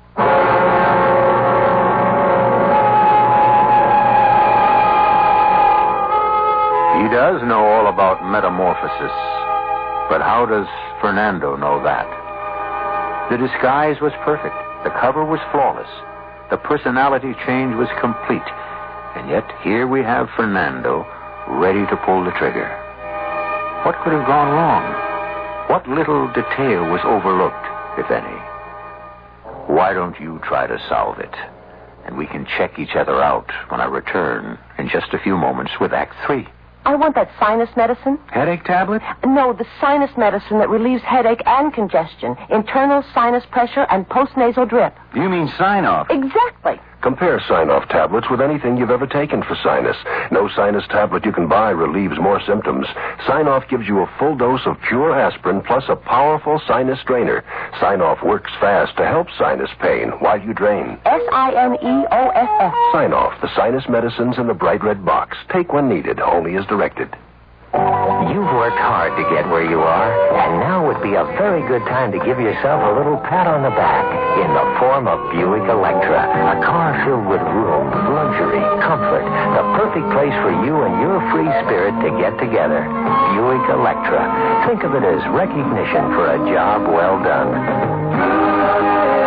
He does know all about metamorphosis. But how does Fernando know that? The disguise was perfect. The cover was flawless. The personality change was complete. And yet here we have Fernando ready to pull the trigger. What could have gone wrong? What little detail was overlooked, if any? Why don't you try to solve it? And we can check each other out when I return in just a few moments with Act Three. I want that sinus medicine. Headache tablet? No, the sinus medicine that relieves headache and congestion, internal sinus pressure, and postnasal drip. You mean sign-off? Exactly. Compare Sign-Off tablets with anything you've ever taken for sinus. No sinus tablet you can buy relieves more symptoms. Sign-Off gives you a full dose of pure aspirin plus a powerful sinus strainer. Sign-Off works fast to help sinus pain while you drain. S I N E O F F. Sign-Off, the sinus medicines in the bright red box. Take when needed, only as directed. You've worked hard to get where you are, and now would be a very good time to give yourself a little pat on the back in the form of Buick Electra, a car filled with room, luxury, comfort, the perfect place for you and your free spirit to get together. Buick Electra. Think of it as recognition for a job well done.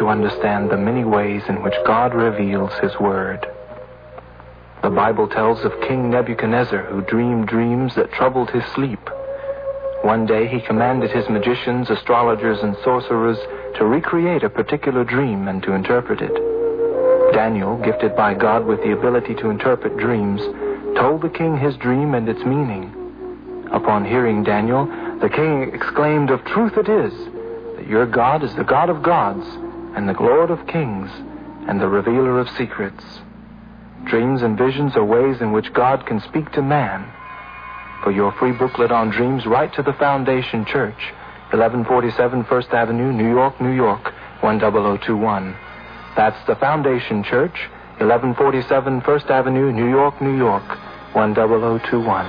understand the many ways in which God reveals his word. The Bible tells of King Nebuchadnezzar, who dreamed dreams that troubled his sleep. One day he commanded his magicians, astrologers, and sorcerers to recreate a particular dream and to interpret it. Daniel, gifted by God with the ability to interpret dreams, told the king his dream and its meaning. Upon hearing Daniel, the king exclaimed, "Of truth it is, that your God is the God of gods, and the Lord of kings, and the revealer of secrets." Dreams and visions are ways in which God can speak to man. For your free booklet on dreams, write to the Foundation Church, eleven forty-seven First Avenue, New York, New York, one zero zero two one. That's the Foundation Church, eleven forty-seven First Avenue, New York, New York, one zero zero two one.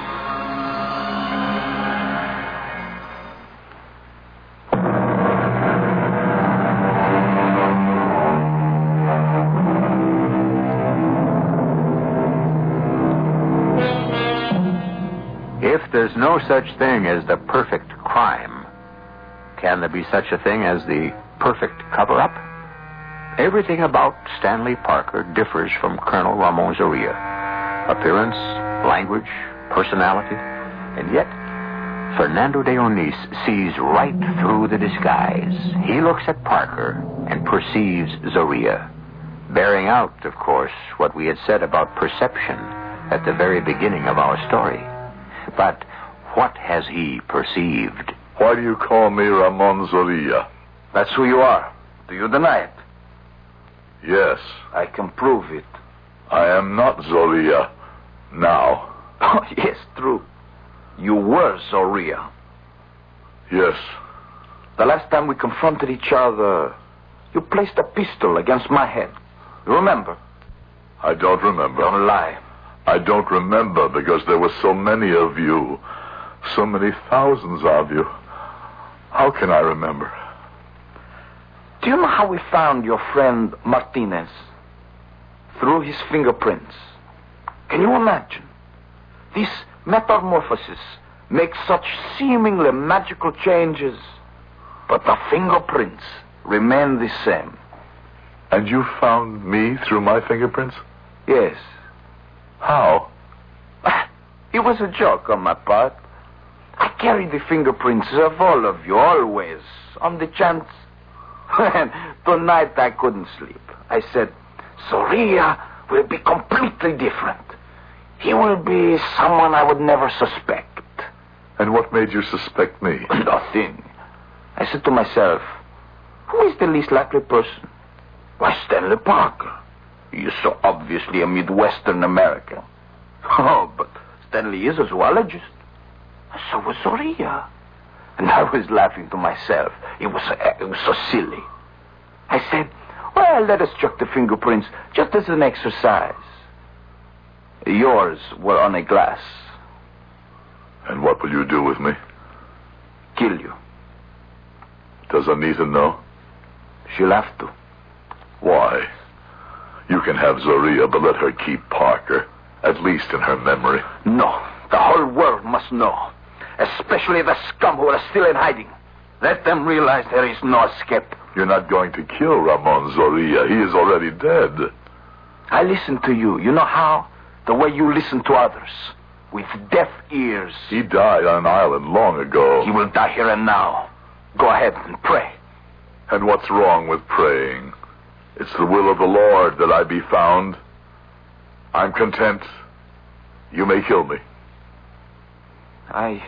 If there's no such thing as the perfect crime, can there be such a thing as the perfect cover-up? Everything about Stanley Parker differs from Colonel Ramon Zorilla. Appearance, language, personality, and yet Fernando de Onís sees right through the disguise. He looks at Parker and perceives Zorilla, bearing out, of course, what we had said about perception at the very beginning of our story. But what has he perceived? Why do you call me Ramon Zorilla? That's who you are. Do you deny it? Yes. I can prove it. I am not Zorilla now. Oh, yes, true. You were Zorilla. Yes. The last time we confronted each other, you placed a pistol against my head. You remember? I don't remember. Don't lie. I don't remember because there were so many of you. So many thousands of you. How can I remember? Do you know how we found your friend Martinez? Through his fingerprints. Can you imagine? This metamorphosis makes such seemingly magical changes, but the fingerprints remain the same. And you found me through my fingerprints? Yes. How? It was a joke on my part. I carried the fingerprints of all of you, always, on the chance. And tonight I couldn't sleep. I said, Zorilla will be completely different. He will be someone I would never suspect. And what made you suspect me? Nothing. I said to myself, who is the least likely person? Why, Stanley Parker. He is so obviously a Midwestern American. Oh, but Stanley is a zoologist. So was Zorilla. And I was laughing to myself. It was, it was so silly. I said, well, let us check the fingerprints just as an exercise. Yours were on a glass. And what will you do with me? Kill you. Does Anita know? She'll have to. Why? You can have Zorilla, but let her keep Parker, at least in her memory. No, the whole world must know, especially the scum who are still in hiding. Let them realize there is no escape. You're not going to kill Ramon Zorilla. He is already dead. I listen to you. You know how? The way you listen to others. With deaf ears. He died on an island long ago. He will die here and now. Go ahead and pray. And what's wrong with praying? It's the will of the Lord that I be found. I'm content. You may kill me. I...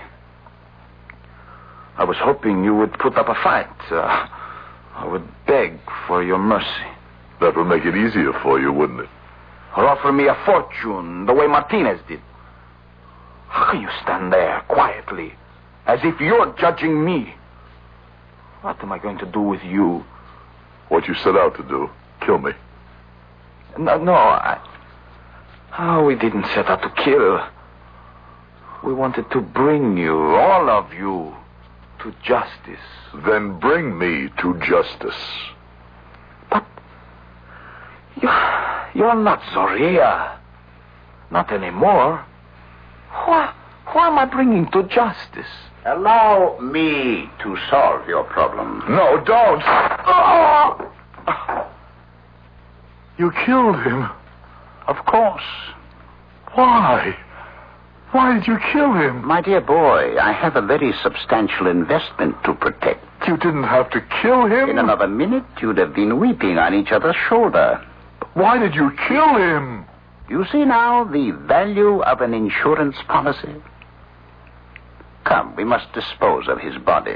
I was hoping you would put up a fight. Uh, I would beg for your mercy. That would make it easier for you, wouldn't it? Or offer me a fortune, the way Martinez did. How can you stand there quietly, as if you're judging me? What am I going to do with you? What you set out to do. Kill me. No, no, I... Oh, we didn't set out to kill. We wanted to bring you, all of you, to justice. Then bring me to justice. But... You're, you're not Zorilla. Not anymore. Why, why am I bringing to justice? Allow me to solve your problem. No, don't. Oh! You killed him? Of course. Why? Why did you kill him? My dear boy, I have a very substantial investment to protect. You didn't have to kill him? In another minute, you'd have been weeping on each other's shoulder. Why did you kill him? You see now the value of an insurance policy? Come, we must dispose of his body.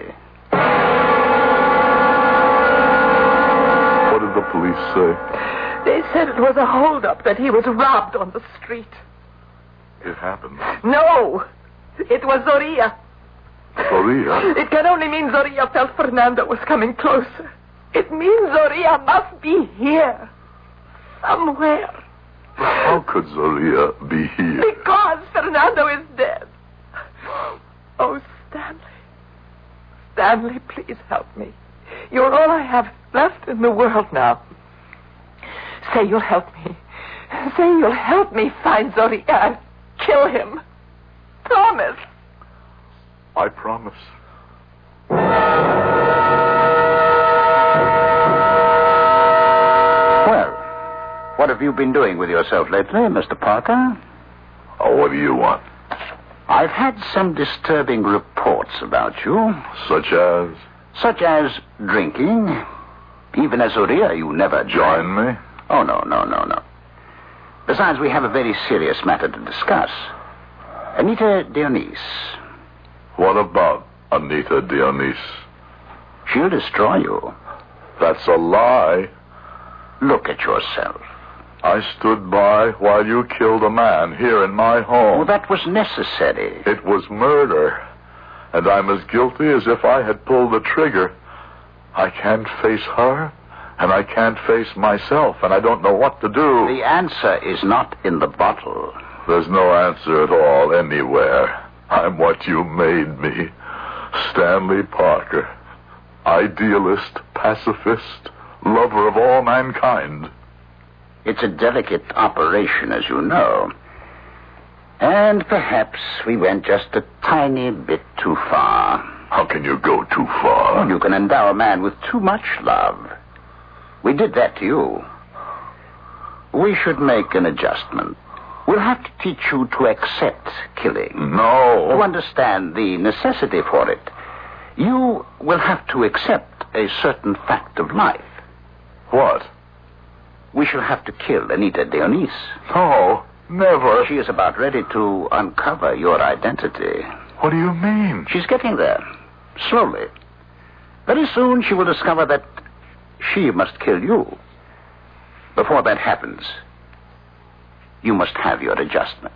What did the police say? They said it was a holdup, that he was robbed on the street. It happened. No! It was Zoria. Zoria? It can only mean Zoria felt Fernando was coming closer. It means Zoria must be here. Somewhere. How could Zoria be here? Because Fernando is dead. Oh, Stanley. Stanley, please help me. You're all I have left in the world now. Say you'll help me. Say you'll help me find Zoria and kill him. Promise. I promise. Well, what have you been doing with yourself lately, Mister Parker? Oh, what do you want? I've had some disturbing reports about you. Such as? Such as drinking. Even as Zoria, you never join me. Oh, no, no, no, no. Besides, we have a very serious matter to discuss. Anita Dionys. What about Anita Dionys? She'll destroy you. That's a lie. Look at yourself. I stood by while you killed a man here in my home. Oh, that was necessary. It was murder. And I'm as guilty as if I had pulled the trigger. I can't face her. And I can't face myself, and I don't know what to do. The answer is not in the bottle. There's no answer at all anywhere. I'm what you made me. Stanley Parker. Idealist, pacifist, lover of all mankind. It's a delicate operation, as you know. And perhaps we went just a tiny bit too far. How can you go too far? Well, you can endow a man with too much love. We did that to you. We should make an adjustment. We'll have to teach you to accept killing. No. To understand the necessity for it. You will have to accept a certain fact of life. What? We shall have to kill Anita Dionys. No, never. She is about ready to uncover your identity. What do you mean? She's getting there. Slowly. Very soon she will discover that she must kill you. Before that happens, you must have your adjustment.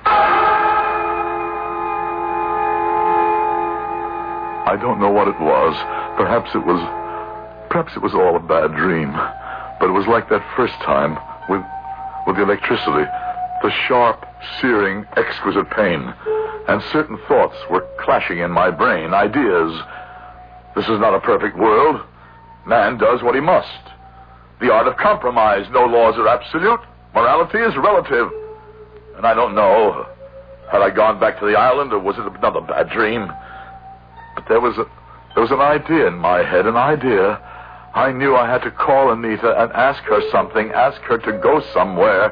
I don't know what it was. Perhaps it was... Perhaps it was all a bad dream. But it was like that first time with... with the electricity. The sharp, searing, exquisite pain. And certain thoughts were clashing in my brain. Ideas. This is not a perfect world. Man does what he must. The art of compromise. No laws are absolute. Morality is relative. And I don't know. Had I gone back to the island, or was it another bad dream? But there was a, there was an idea in my head, an idea. I knew I had to call Anita and ask her something, ask her to go somewhere.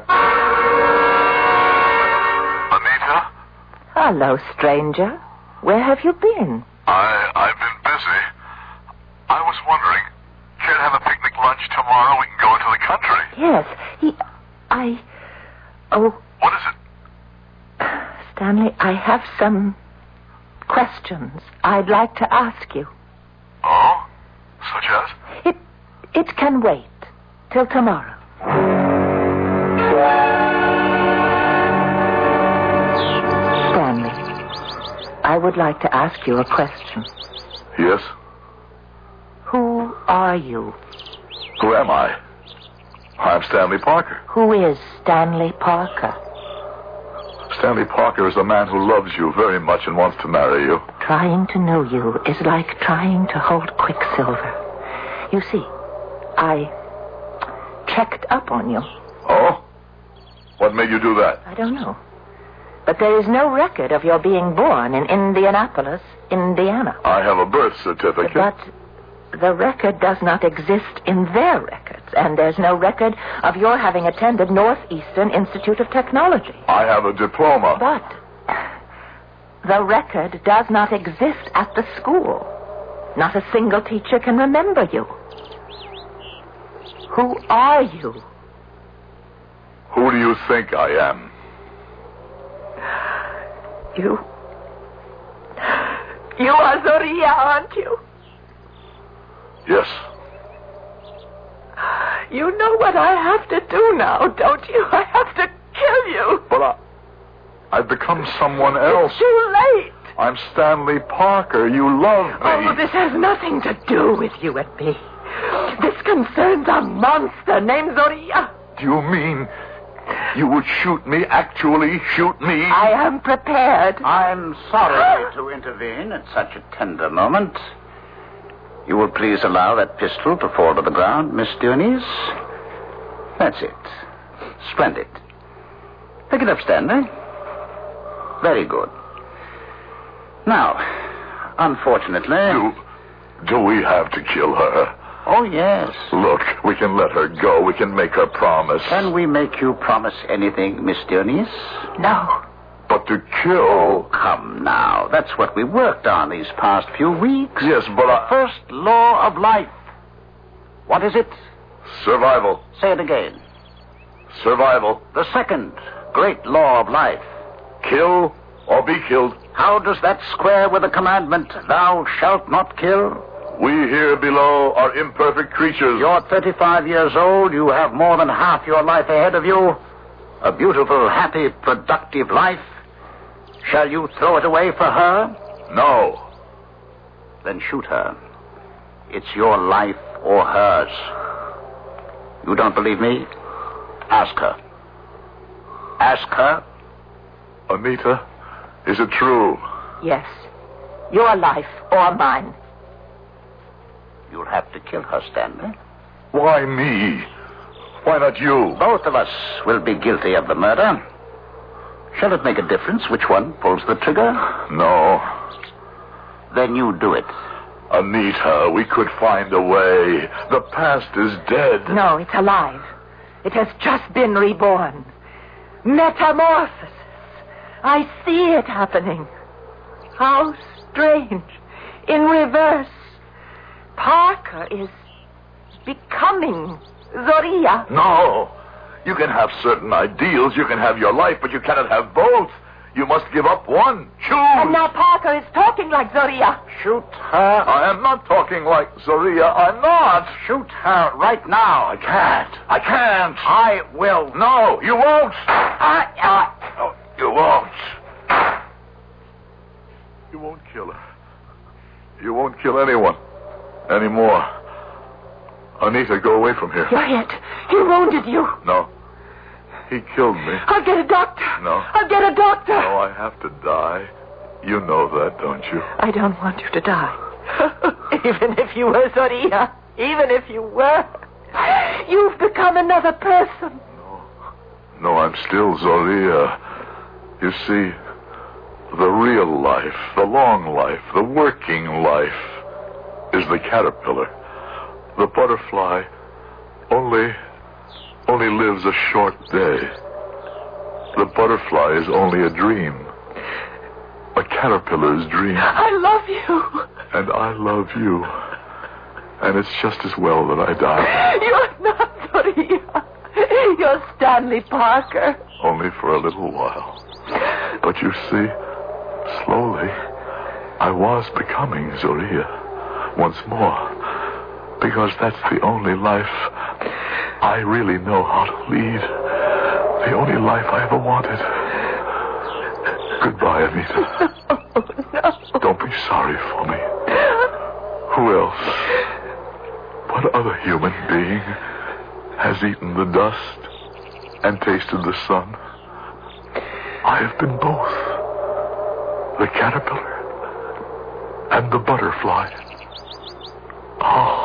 Anita? Hello, stranger. Where have you been? I, I've been busy. I was wondering, care to have a picnic lunch tomorrow? We can go into the country. Yes, he... I... Oh... What is it? Stanley, I have some questions I'd like to ask you. Oh? Such as? It... it can wait till tomorrow. Stanley, I would like to ask you a question. Yes? Who are you? Who am I? I'm Stanley Parker. Who is Stanley Parker? Stanley Parker is a man who loves you very much and wants to marry you. Trying to know you is like trying to hold quicksilver. You see, I checked up on you. Oh? What made you do that? I don't know. But there is no record of your being born in Indianapolis, Indiana. I have a birth certificate. But the record does not exist in their records. and there's no record of your having attended Northeastern Institute of Technology. I have a diploma. But the record does not exist at the school. Not a single teacher can remember you. Who are you? Who do you think I am? You... You are Zoria, aren't you? Yes. You know what I have to do now, don't you? I have to kill you. But I... I've become someone else. It's too late. I'm Stanley Parker. You love me. Oh, this has nothing to do with you and me. This concerns a monster named Zoria. Do you mean you would shoot me, actually shoot me? I am prepared. I'm sorry to intervene at such a tender moment. You will please allow that pistol to fall to the ground, Miss Dionys? That's it. Splendid. Pick it up, Stanley. Very good. Now, unfortunately... Do, do we have to kill her? Oh, yes. Look, we can let her go. We can make her promise. Can we make you promise anything, Miss Dionys? No. But to kill... Oh, come now. That's what we worked on these past few weeks. Yes, but the I... first law of life. What is it? Survival. Say it again. Survival. The second great law of life. Kill or be killed. How does that square with the commandment, thou shalt not kill? We here below are imperfect creatures. You're thirty-five years old. You have more than half your life ahead of you. A beautiful, happy, productive life. Shall you throw it away for her? No. Then shoot her. It's your life or hers. You don't believe me? Ask her. Ask her. Anita, is it true? Yes. Your life or mine. You'll have to kill her, Stanley. Why me? Why not you? Both of us will be guilty of the murder. Shall it make a difference which one pulls the trigger? No. Then you do it. Anita, we could find a way. The past is dead. No, it's alive. It has just been reborn. Metamorphosis. I see it happening. How strange. In reverse. Parker is becoming Zoria. No. You can have certain ideals. You can have your life, but you cannot have both. You must give up one. Choose. And now Parker is talking like Zoria. Shoot her. I am not talking like Zoria. I'm not. Shoot her right now. I can't. I can't. I will. No, you won't. I, I... No, you won't. You won't kill her. You won't kill anyone anymore. Anita, go away from here. You're hit. He wounded you. No. He killed me. I'll get a doctor. No. I'll get a doctor. No, I have to die. You know that, don't you? I don't want you to die. Even if you were Zoria. Even if you were. You've become another person. No. No, I'm still Zoria. You see, the real life, the long life, the working life is the caterpillar. The butterfly only, only lives a short day. The butterfly is only a dream. A caterpillar's dream. I love you. And I love you. And it's just as well that I die. You're not Zoria. You're Stanley Parker. Only for a little while. But you see, slowly, I was becoming Zoria once more. Because that's the only life I really know how to lead. The only life I ever wanted. Goodbye, Anita. Oh, no. Don't be sorry for me. Who else? What other human being has eaten the dust and tasted the sun? I have been both. The caterpillar and the butterfly. Oh.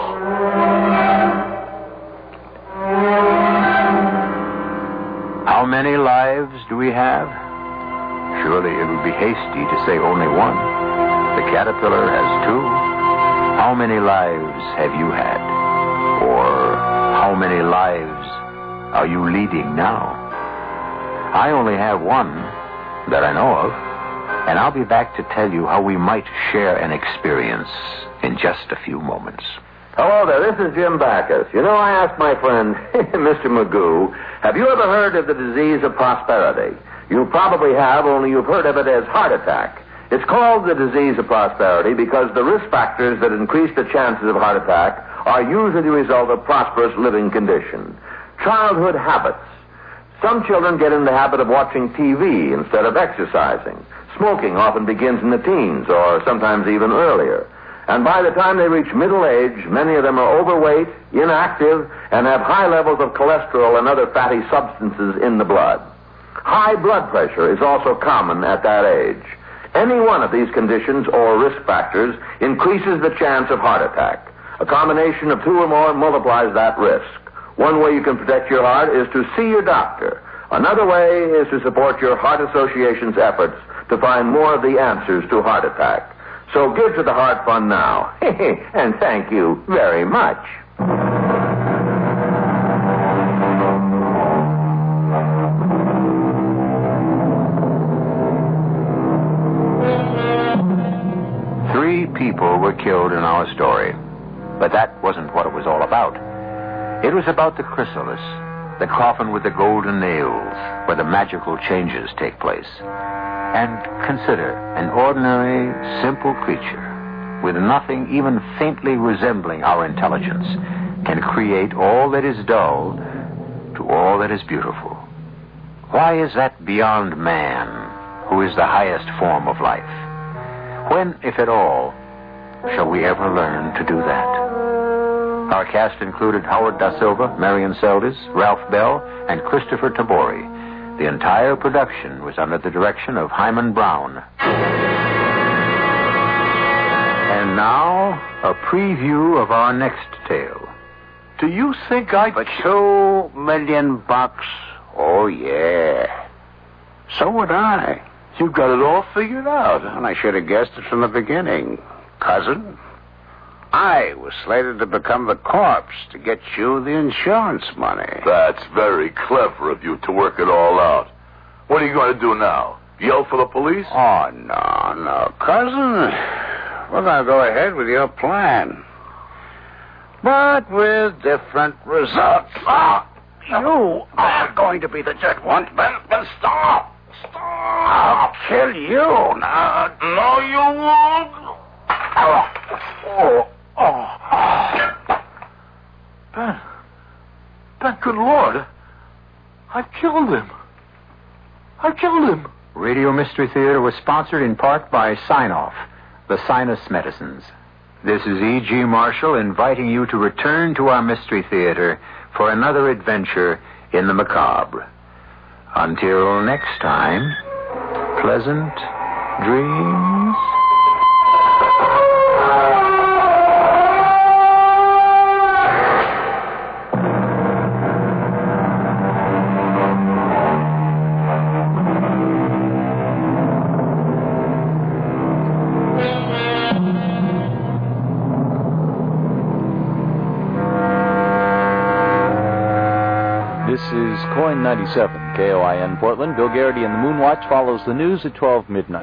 How many lives do we have? Surely it would be hasty to say only one. The caterpillar has two. How many lives have you had? Or how many lives are you leading now? I only have one that I know of, and I'll be back to tell you how we might share an experience in just a few moments. Hello there, this is Jim Backus. You know, I asked my friend, Mister Magoo, have you ever heard of the disease of prosperity? You probably have, only you've heard of it as heart attack. It's called the disease of prosperity because the risk factors that increase the chances of heart attack are usually the result of prosperous living condition. Childhood habits. Some children get in the habit of watching T V instead of exercising. Smoking often begins in the teens or sometimes even earlier. And by the time they reach middle age, many of them are overweight, inactive, and have high levels of cholesterol and other fatty substances in the blood. High blood pressure is also common at that age. Any one of these conditions or risk factors increases the chance of heart attack. A combination of two or more multiplies that risk. One way you can protect your heart is to see your doctor. Another way is to support your Heart Association's efforts to find more of the answers to heart attack. So give to the Heart Fund now. And thank you very much. Three people were killed in our story, but that wasn't what it was all about. It was about the chrysalis, the coffin with the golden nails, where the magical changes take place. And consider, an ordinary, simple creature, with nothing even faintly resembling our intelligence, can create all that is dull to all that is beautiful. Why is that beyond man, who is the highest form of life? When, if at all, shall we ever learn to do that? Our cast included Howard Da Silva, Marion Seldes, Ralph Bell, and Christopher Tabori. The entire production was under the direction of Hyman Brown. And now, a preview of our next tale. Do you think I... For two million bucks? Oh, yeah. So would I. You got it all figured out. And I should have guessed it from the beginning. Cousin, I was slated to become the corpse to get you the insurance money. That's very clever of you to work it all out. What are you going to do now? Yell for the police? Oh, no, no, cousin. We're going to go ahead with your plan. But with different results. Ah, you are going to be the jerk one. Ben, Ben, stop. Stop. I'll kill you now. No, you won't. Oh. Oh. Oh. Ben. Ben, good Lord. I killed him. I killed him. Radio Mystery Theater was sponsored in part by Sign-Off, the sinus medicines. This is E G. Marshall inviting you to return to our Mystery Theater for another adventure in the macabre. Until next time, pleasant dreams. This is Coin ninety-seven, K O I N Portland. Bill Garrity and the Moonwatch follows the news at twelve midnight.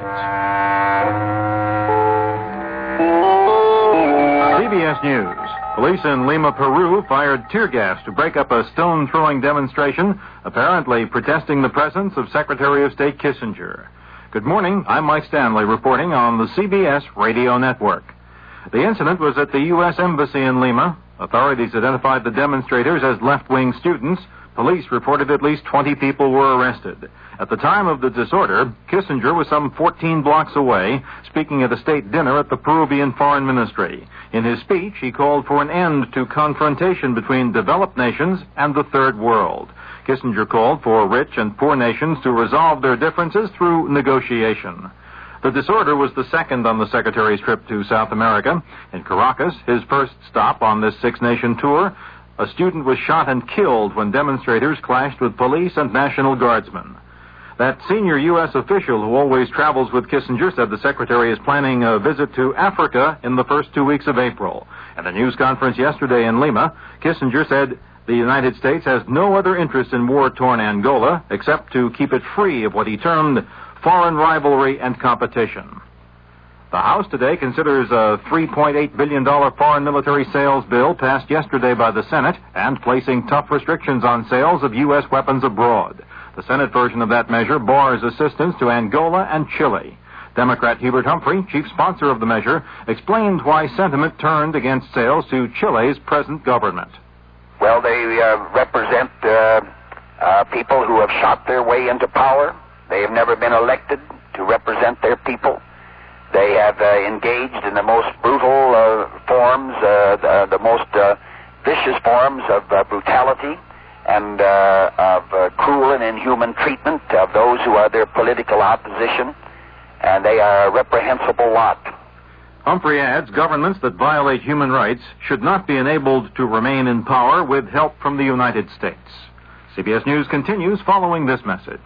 C B S News. Police in Lima, Peru fired tear gas to break up a stone-throwing demonstration, apparently protesting the presence of Secretary of State Kissinger. Good morning. I'm Mike Stanley reporting on the C B S Radio Network. The incident was at the U S Embassy in Lima. Authorities identified the demonstrators as left-wing students. Police reported at least twenty people were arrested. At the time of the disorder, Kissinger was some fourteen blocks away, speaking at a state dinner at the Peruvian Foreign Ministry. In his speech, he called for an end to confrontation between developed nations and the Third World. Kissinger called for rich and poor nations to resolve their differences through negotiation. The disorder was the second on the Secretary's trip to South America. In Caracas, his first stop on this six-nation tour, a student was shot and killed when demonstrators clashed with police and National Guardsmen. That senior U S official who always travels with Kissinger said the Secretary is planning a visit to Africa in the first two weeks of April. At a news conference yesterday in Lima, Kissinger said, The United States has no other interest in war-torn Angola except to keep it free of what he termed foreign rivalry and competition. The House today considers a three point eight billion dollars foreign military sales bill passed yesterday by the Senate and placing tough restrictions on sales of U S weapons abroad. The Senate version of that measure bars assistance to Angola and Chile. Democrat Hubert Humphrey, chief sponsor of the measure, explained why sentiment turned against sales to Chile's present government. Well, they uh, represent uh, uh, people who have shot their way into power. They have never been elected to represent their people. They have uh, engaged in the most brutal uh, forms, uh, the, the most uh, vicious forms of uh, brutality and uh, of uh, cruel and inhuman treatment of those who are their political opposition, and they are a reprehensible lot. Humphrey adds governments that violate human rights should not be enabled to remain in power with help from the United States. C B S News continues following this message.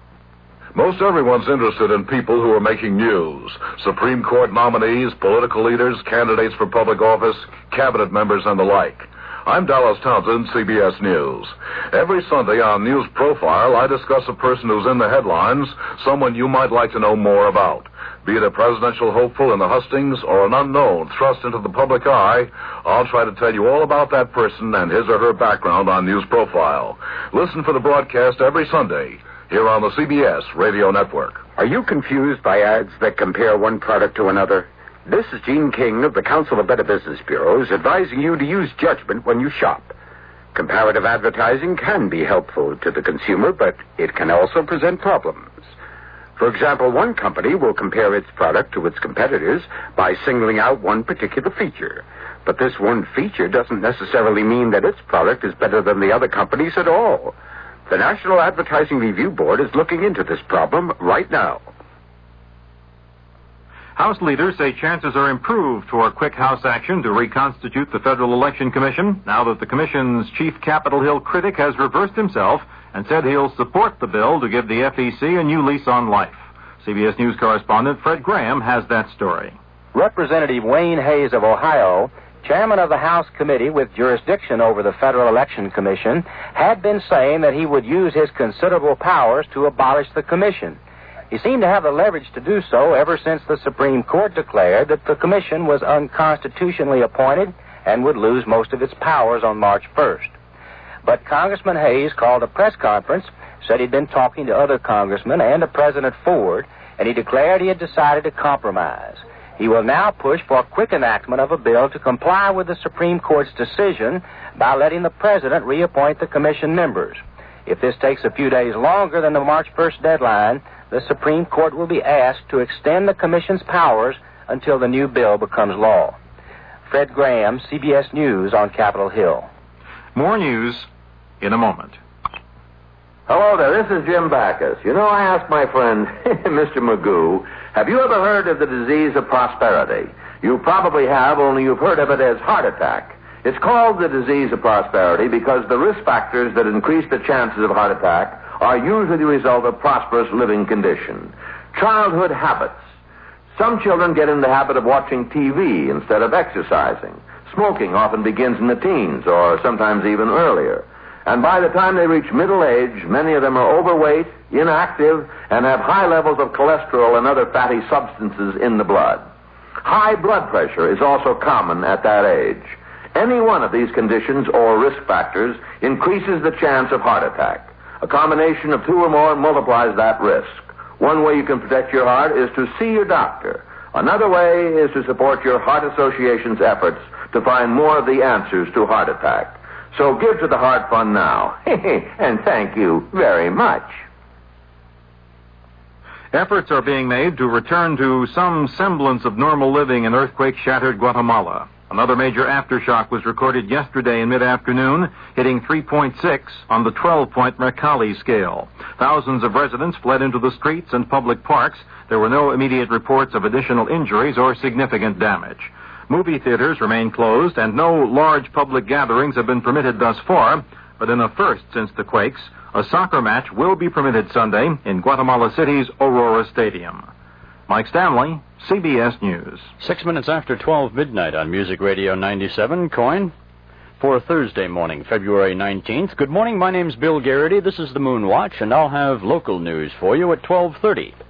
Most everyone's interested in people who are making news. Supreme Court nominees, political leaders, candidates for public office, cabinet members, and the like. I'm Dallas Townsend, C B S News. Every Sunday on News Profile, I discuss a person who's in the headlines, someone you might like to know more about. Be it a presidential hopeful in the hustings or an unknown thrust into the public eye, I'll try to tell you all about that person and his or her background on News Profile. Listen for the broadcast every Sunday here on the C B S Radio Network. Are you confused by ads that compare one product to another? This is Gene King of the Council of Better Business Bureaus advising you to use judgment when you shop. Comparative advertising can be helpful to the consumer, but it can also present problems. For example, one company will compare its product to its competitors by singling out one particular feature. But this one feature doesn't necessarily mean that its product is better than the other company's at all. The National Advertising Review Board is looking into this problem right now. House leaders say chances are improved for quick House action to reconstitute the Federal Election Commission now that the Commission's chief Capitol Hill critic has reversed himself and said he'll support the bill to give the F E C a new lease on life. C B S News correspondent Fred Graham has that story. Representative Wayne Hayes of Ohio, chairman of the House committee with jurisdiction over the Federal Election Commission, had been saying that he would use his considerable powers to abolish the commission. He seemed to have the leverage to do so ever since the Supreme Court declared that the commission was unconstitutionally appointed and would lose most of its powers on March first. But Congressman Hayes called a press conference, said he'd been talking to other congressmen and to President Ford, and he declared he had decided to compromise. He will now push for a quick enactment of a bill to comply with the Supreme Court's decision by letting the president reappoint the commission members. If this takes a few days longer than the March first deadline, the Supreme Court will be asked to extend the commission's powers until the new bill becomes law. Fred Graham, C B S News on Capitol Hill. More news in a moment. Hello there, this is Jim Backus. You know, I asked my friend, Mister Magoo, have you ever heard of the disease of prosperity? You probably have, only you've heard of it as heart attack. It's called the disease of prosperity because the risk factors that increase the chances of heart attack are usually the result of prosperous living condition. Childhood habits. Some children get in the habit of watching T V instead of exercising. Smoking often begins in the teens or sometimes even earlier. And by the time they reach middle age, many of them are overweight, inactive, and have high levels of cholesterol and other fatty substances in the blood. High blood pressure is also common at that age. Any one of these conditions or risk factors increases the chance of heart attack. A combination of two or more multiplies that risk. One way you can protect your heart is to see your doctor. Another way is to support your Heart Association's efforts to find more of the answers to heart attack. So give to the Heart Fund now. And thank you very much. Efforts are being made to return to some semblance of normal living in earthquake-shattered Guatemala. Another major aftershock was recorded yesterday in mid-afternoon, hitting three point six on the twelve-point Mercalli scale. Thousands of residents fled into the streets and public parks. There were no immediate reports of additional injuries or significant damage. Movie theaters remain closed, and no large public gatherings have been permitted thus far. But in a first since the quakes, a soccer match will be permitted Sunday in Guatemala City's Aurora Stadium. Mike Stanley, C B S News. Six minutes after twelve midnight on Music Radio ninety-seven, Coin. For Thursday morning, February nineteenth. Good morning, my name's Bill Garrity. This is the Moon Watch, and I'll have local news for you at twelve thirty.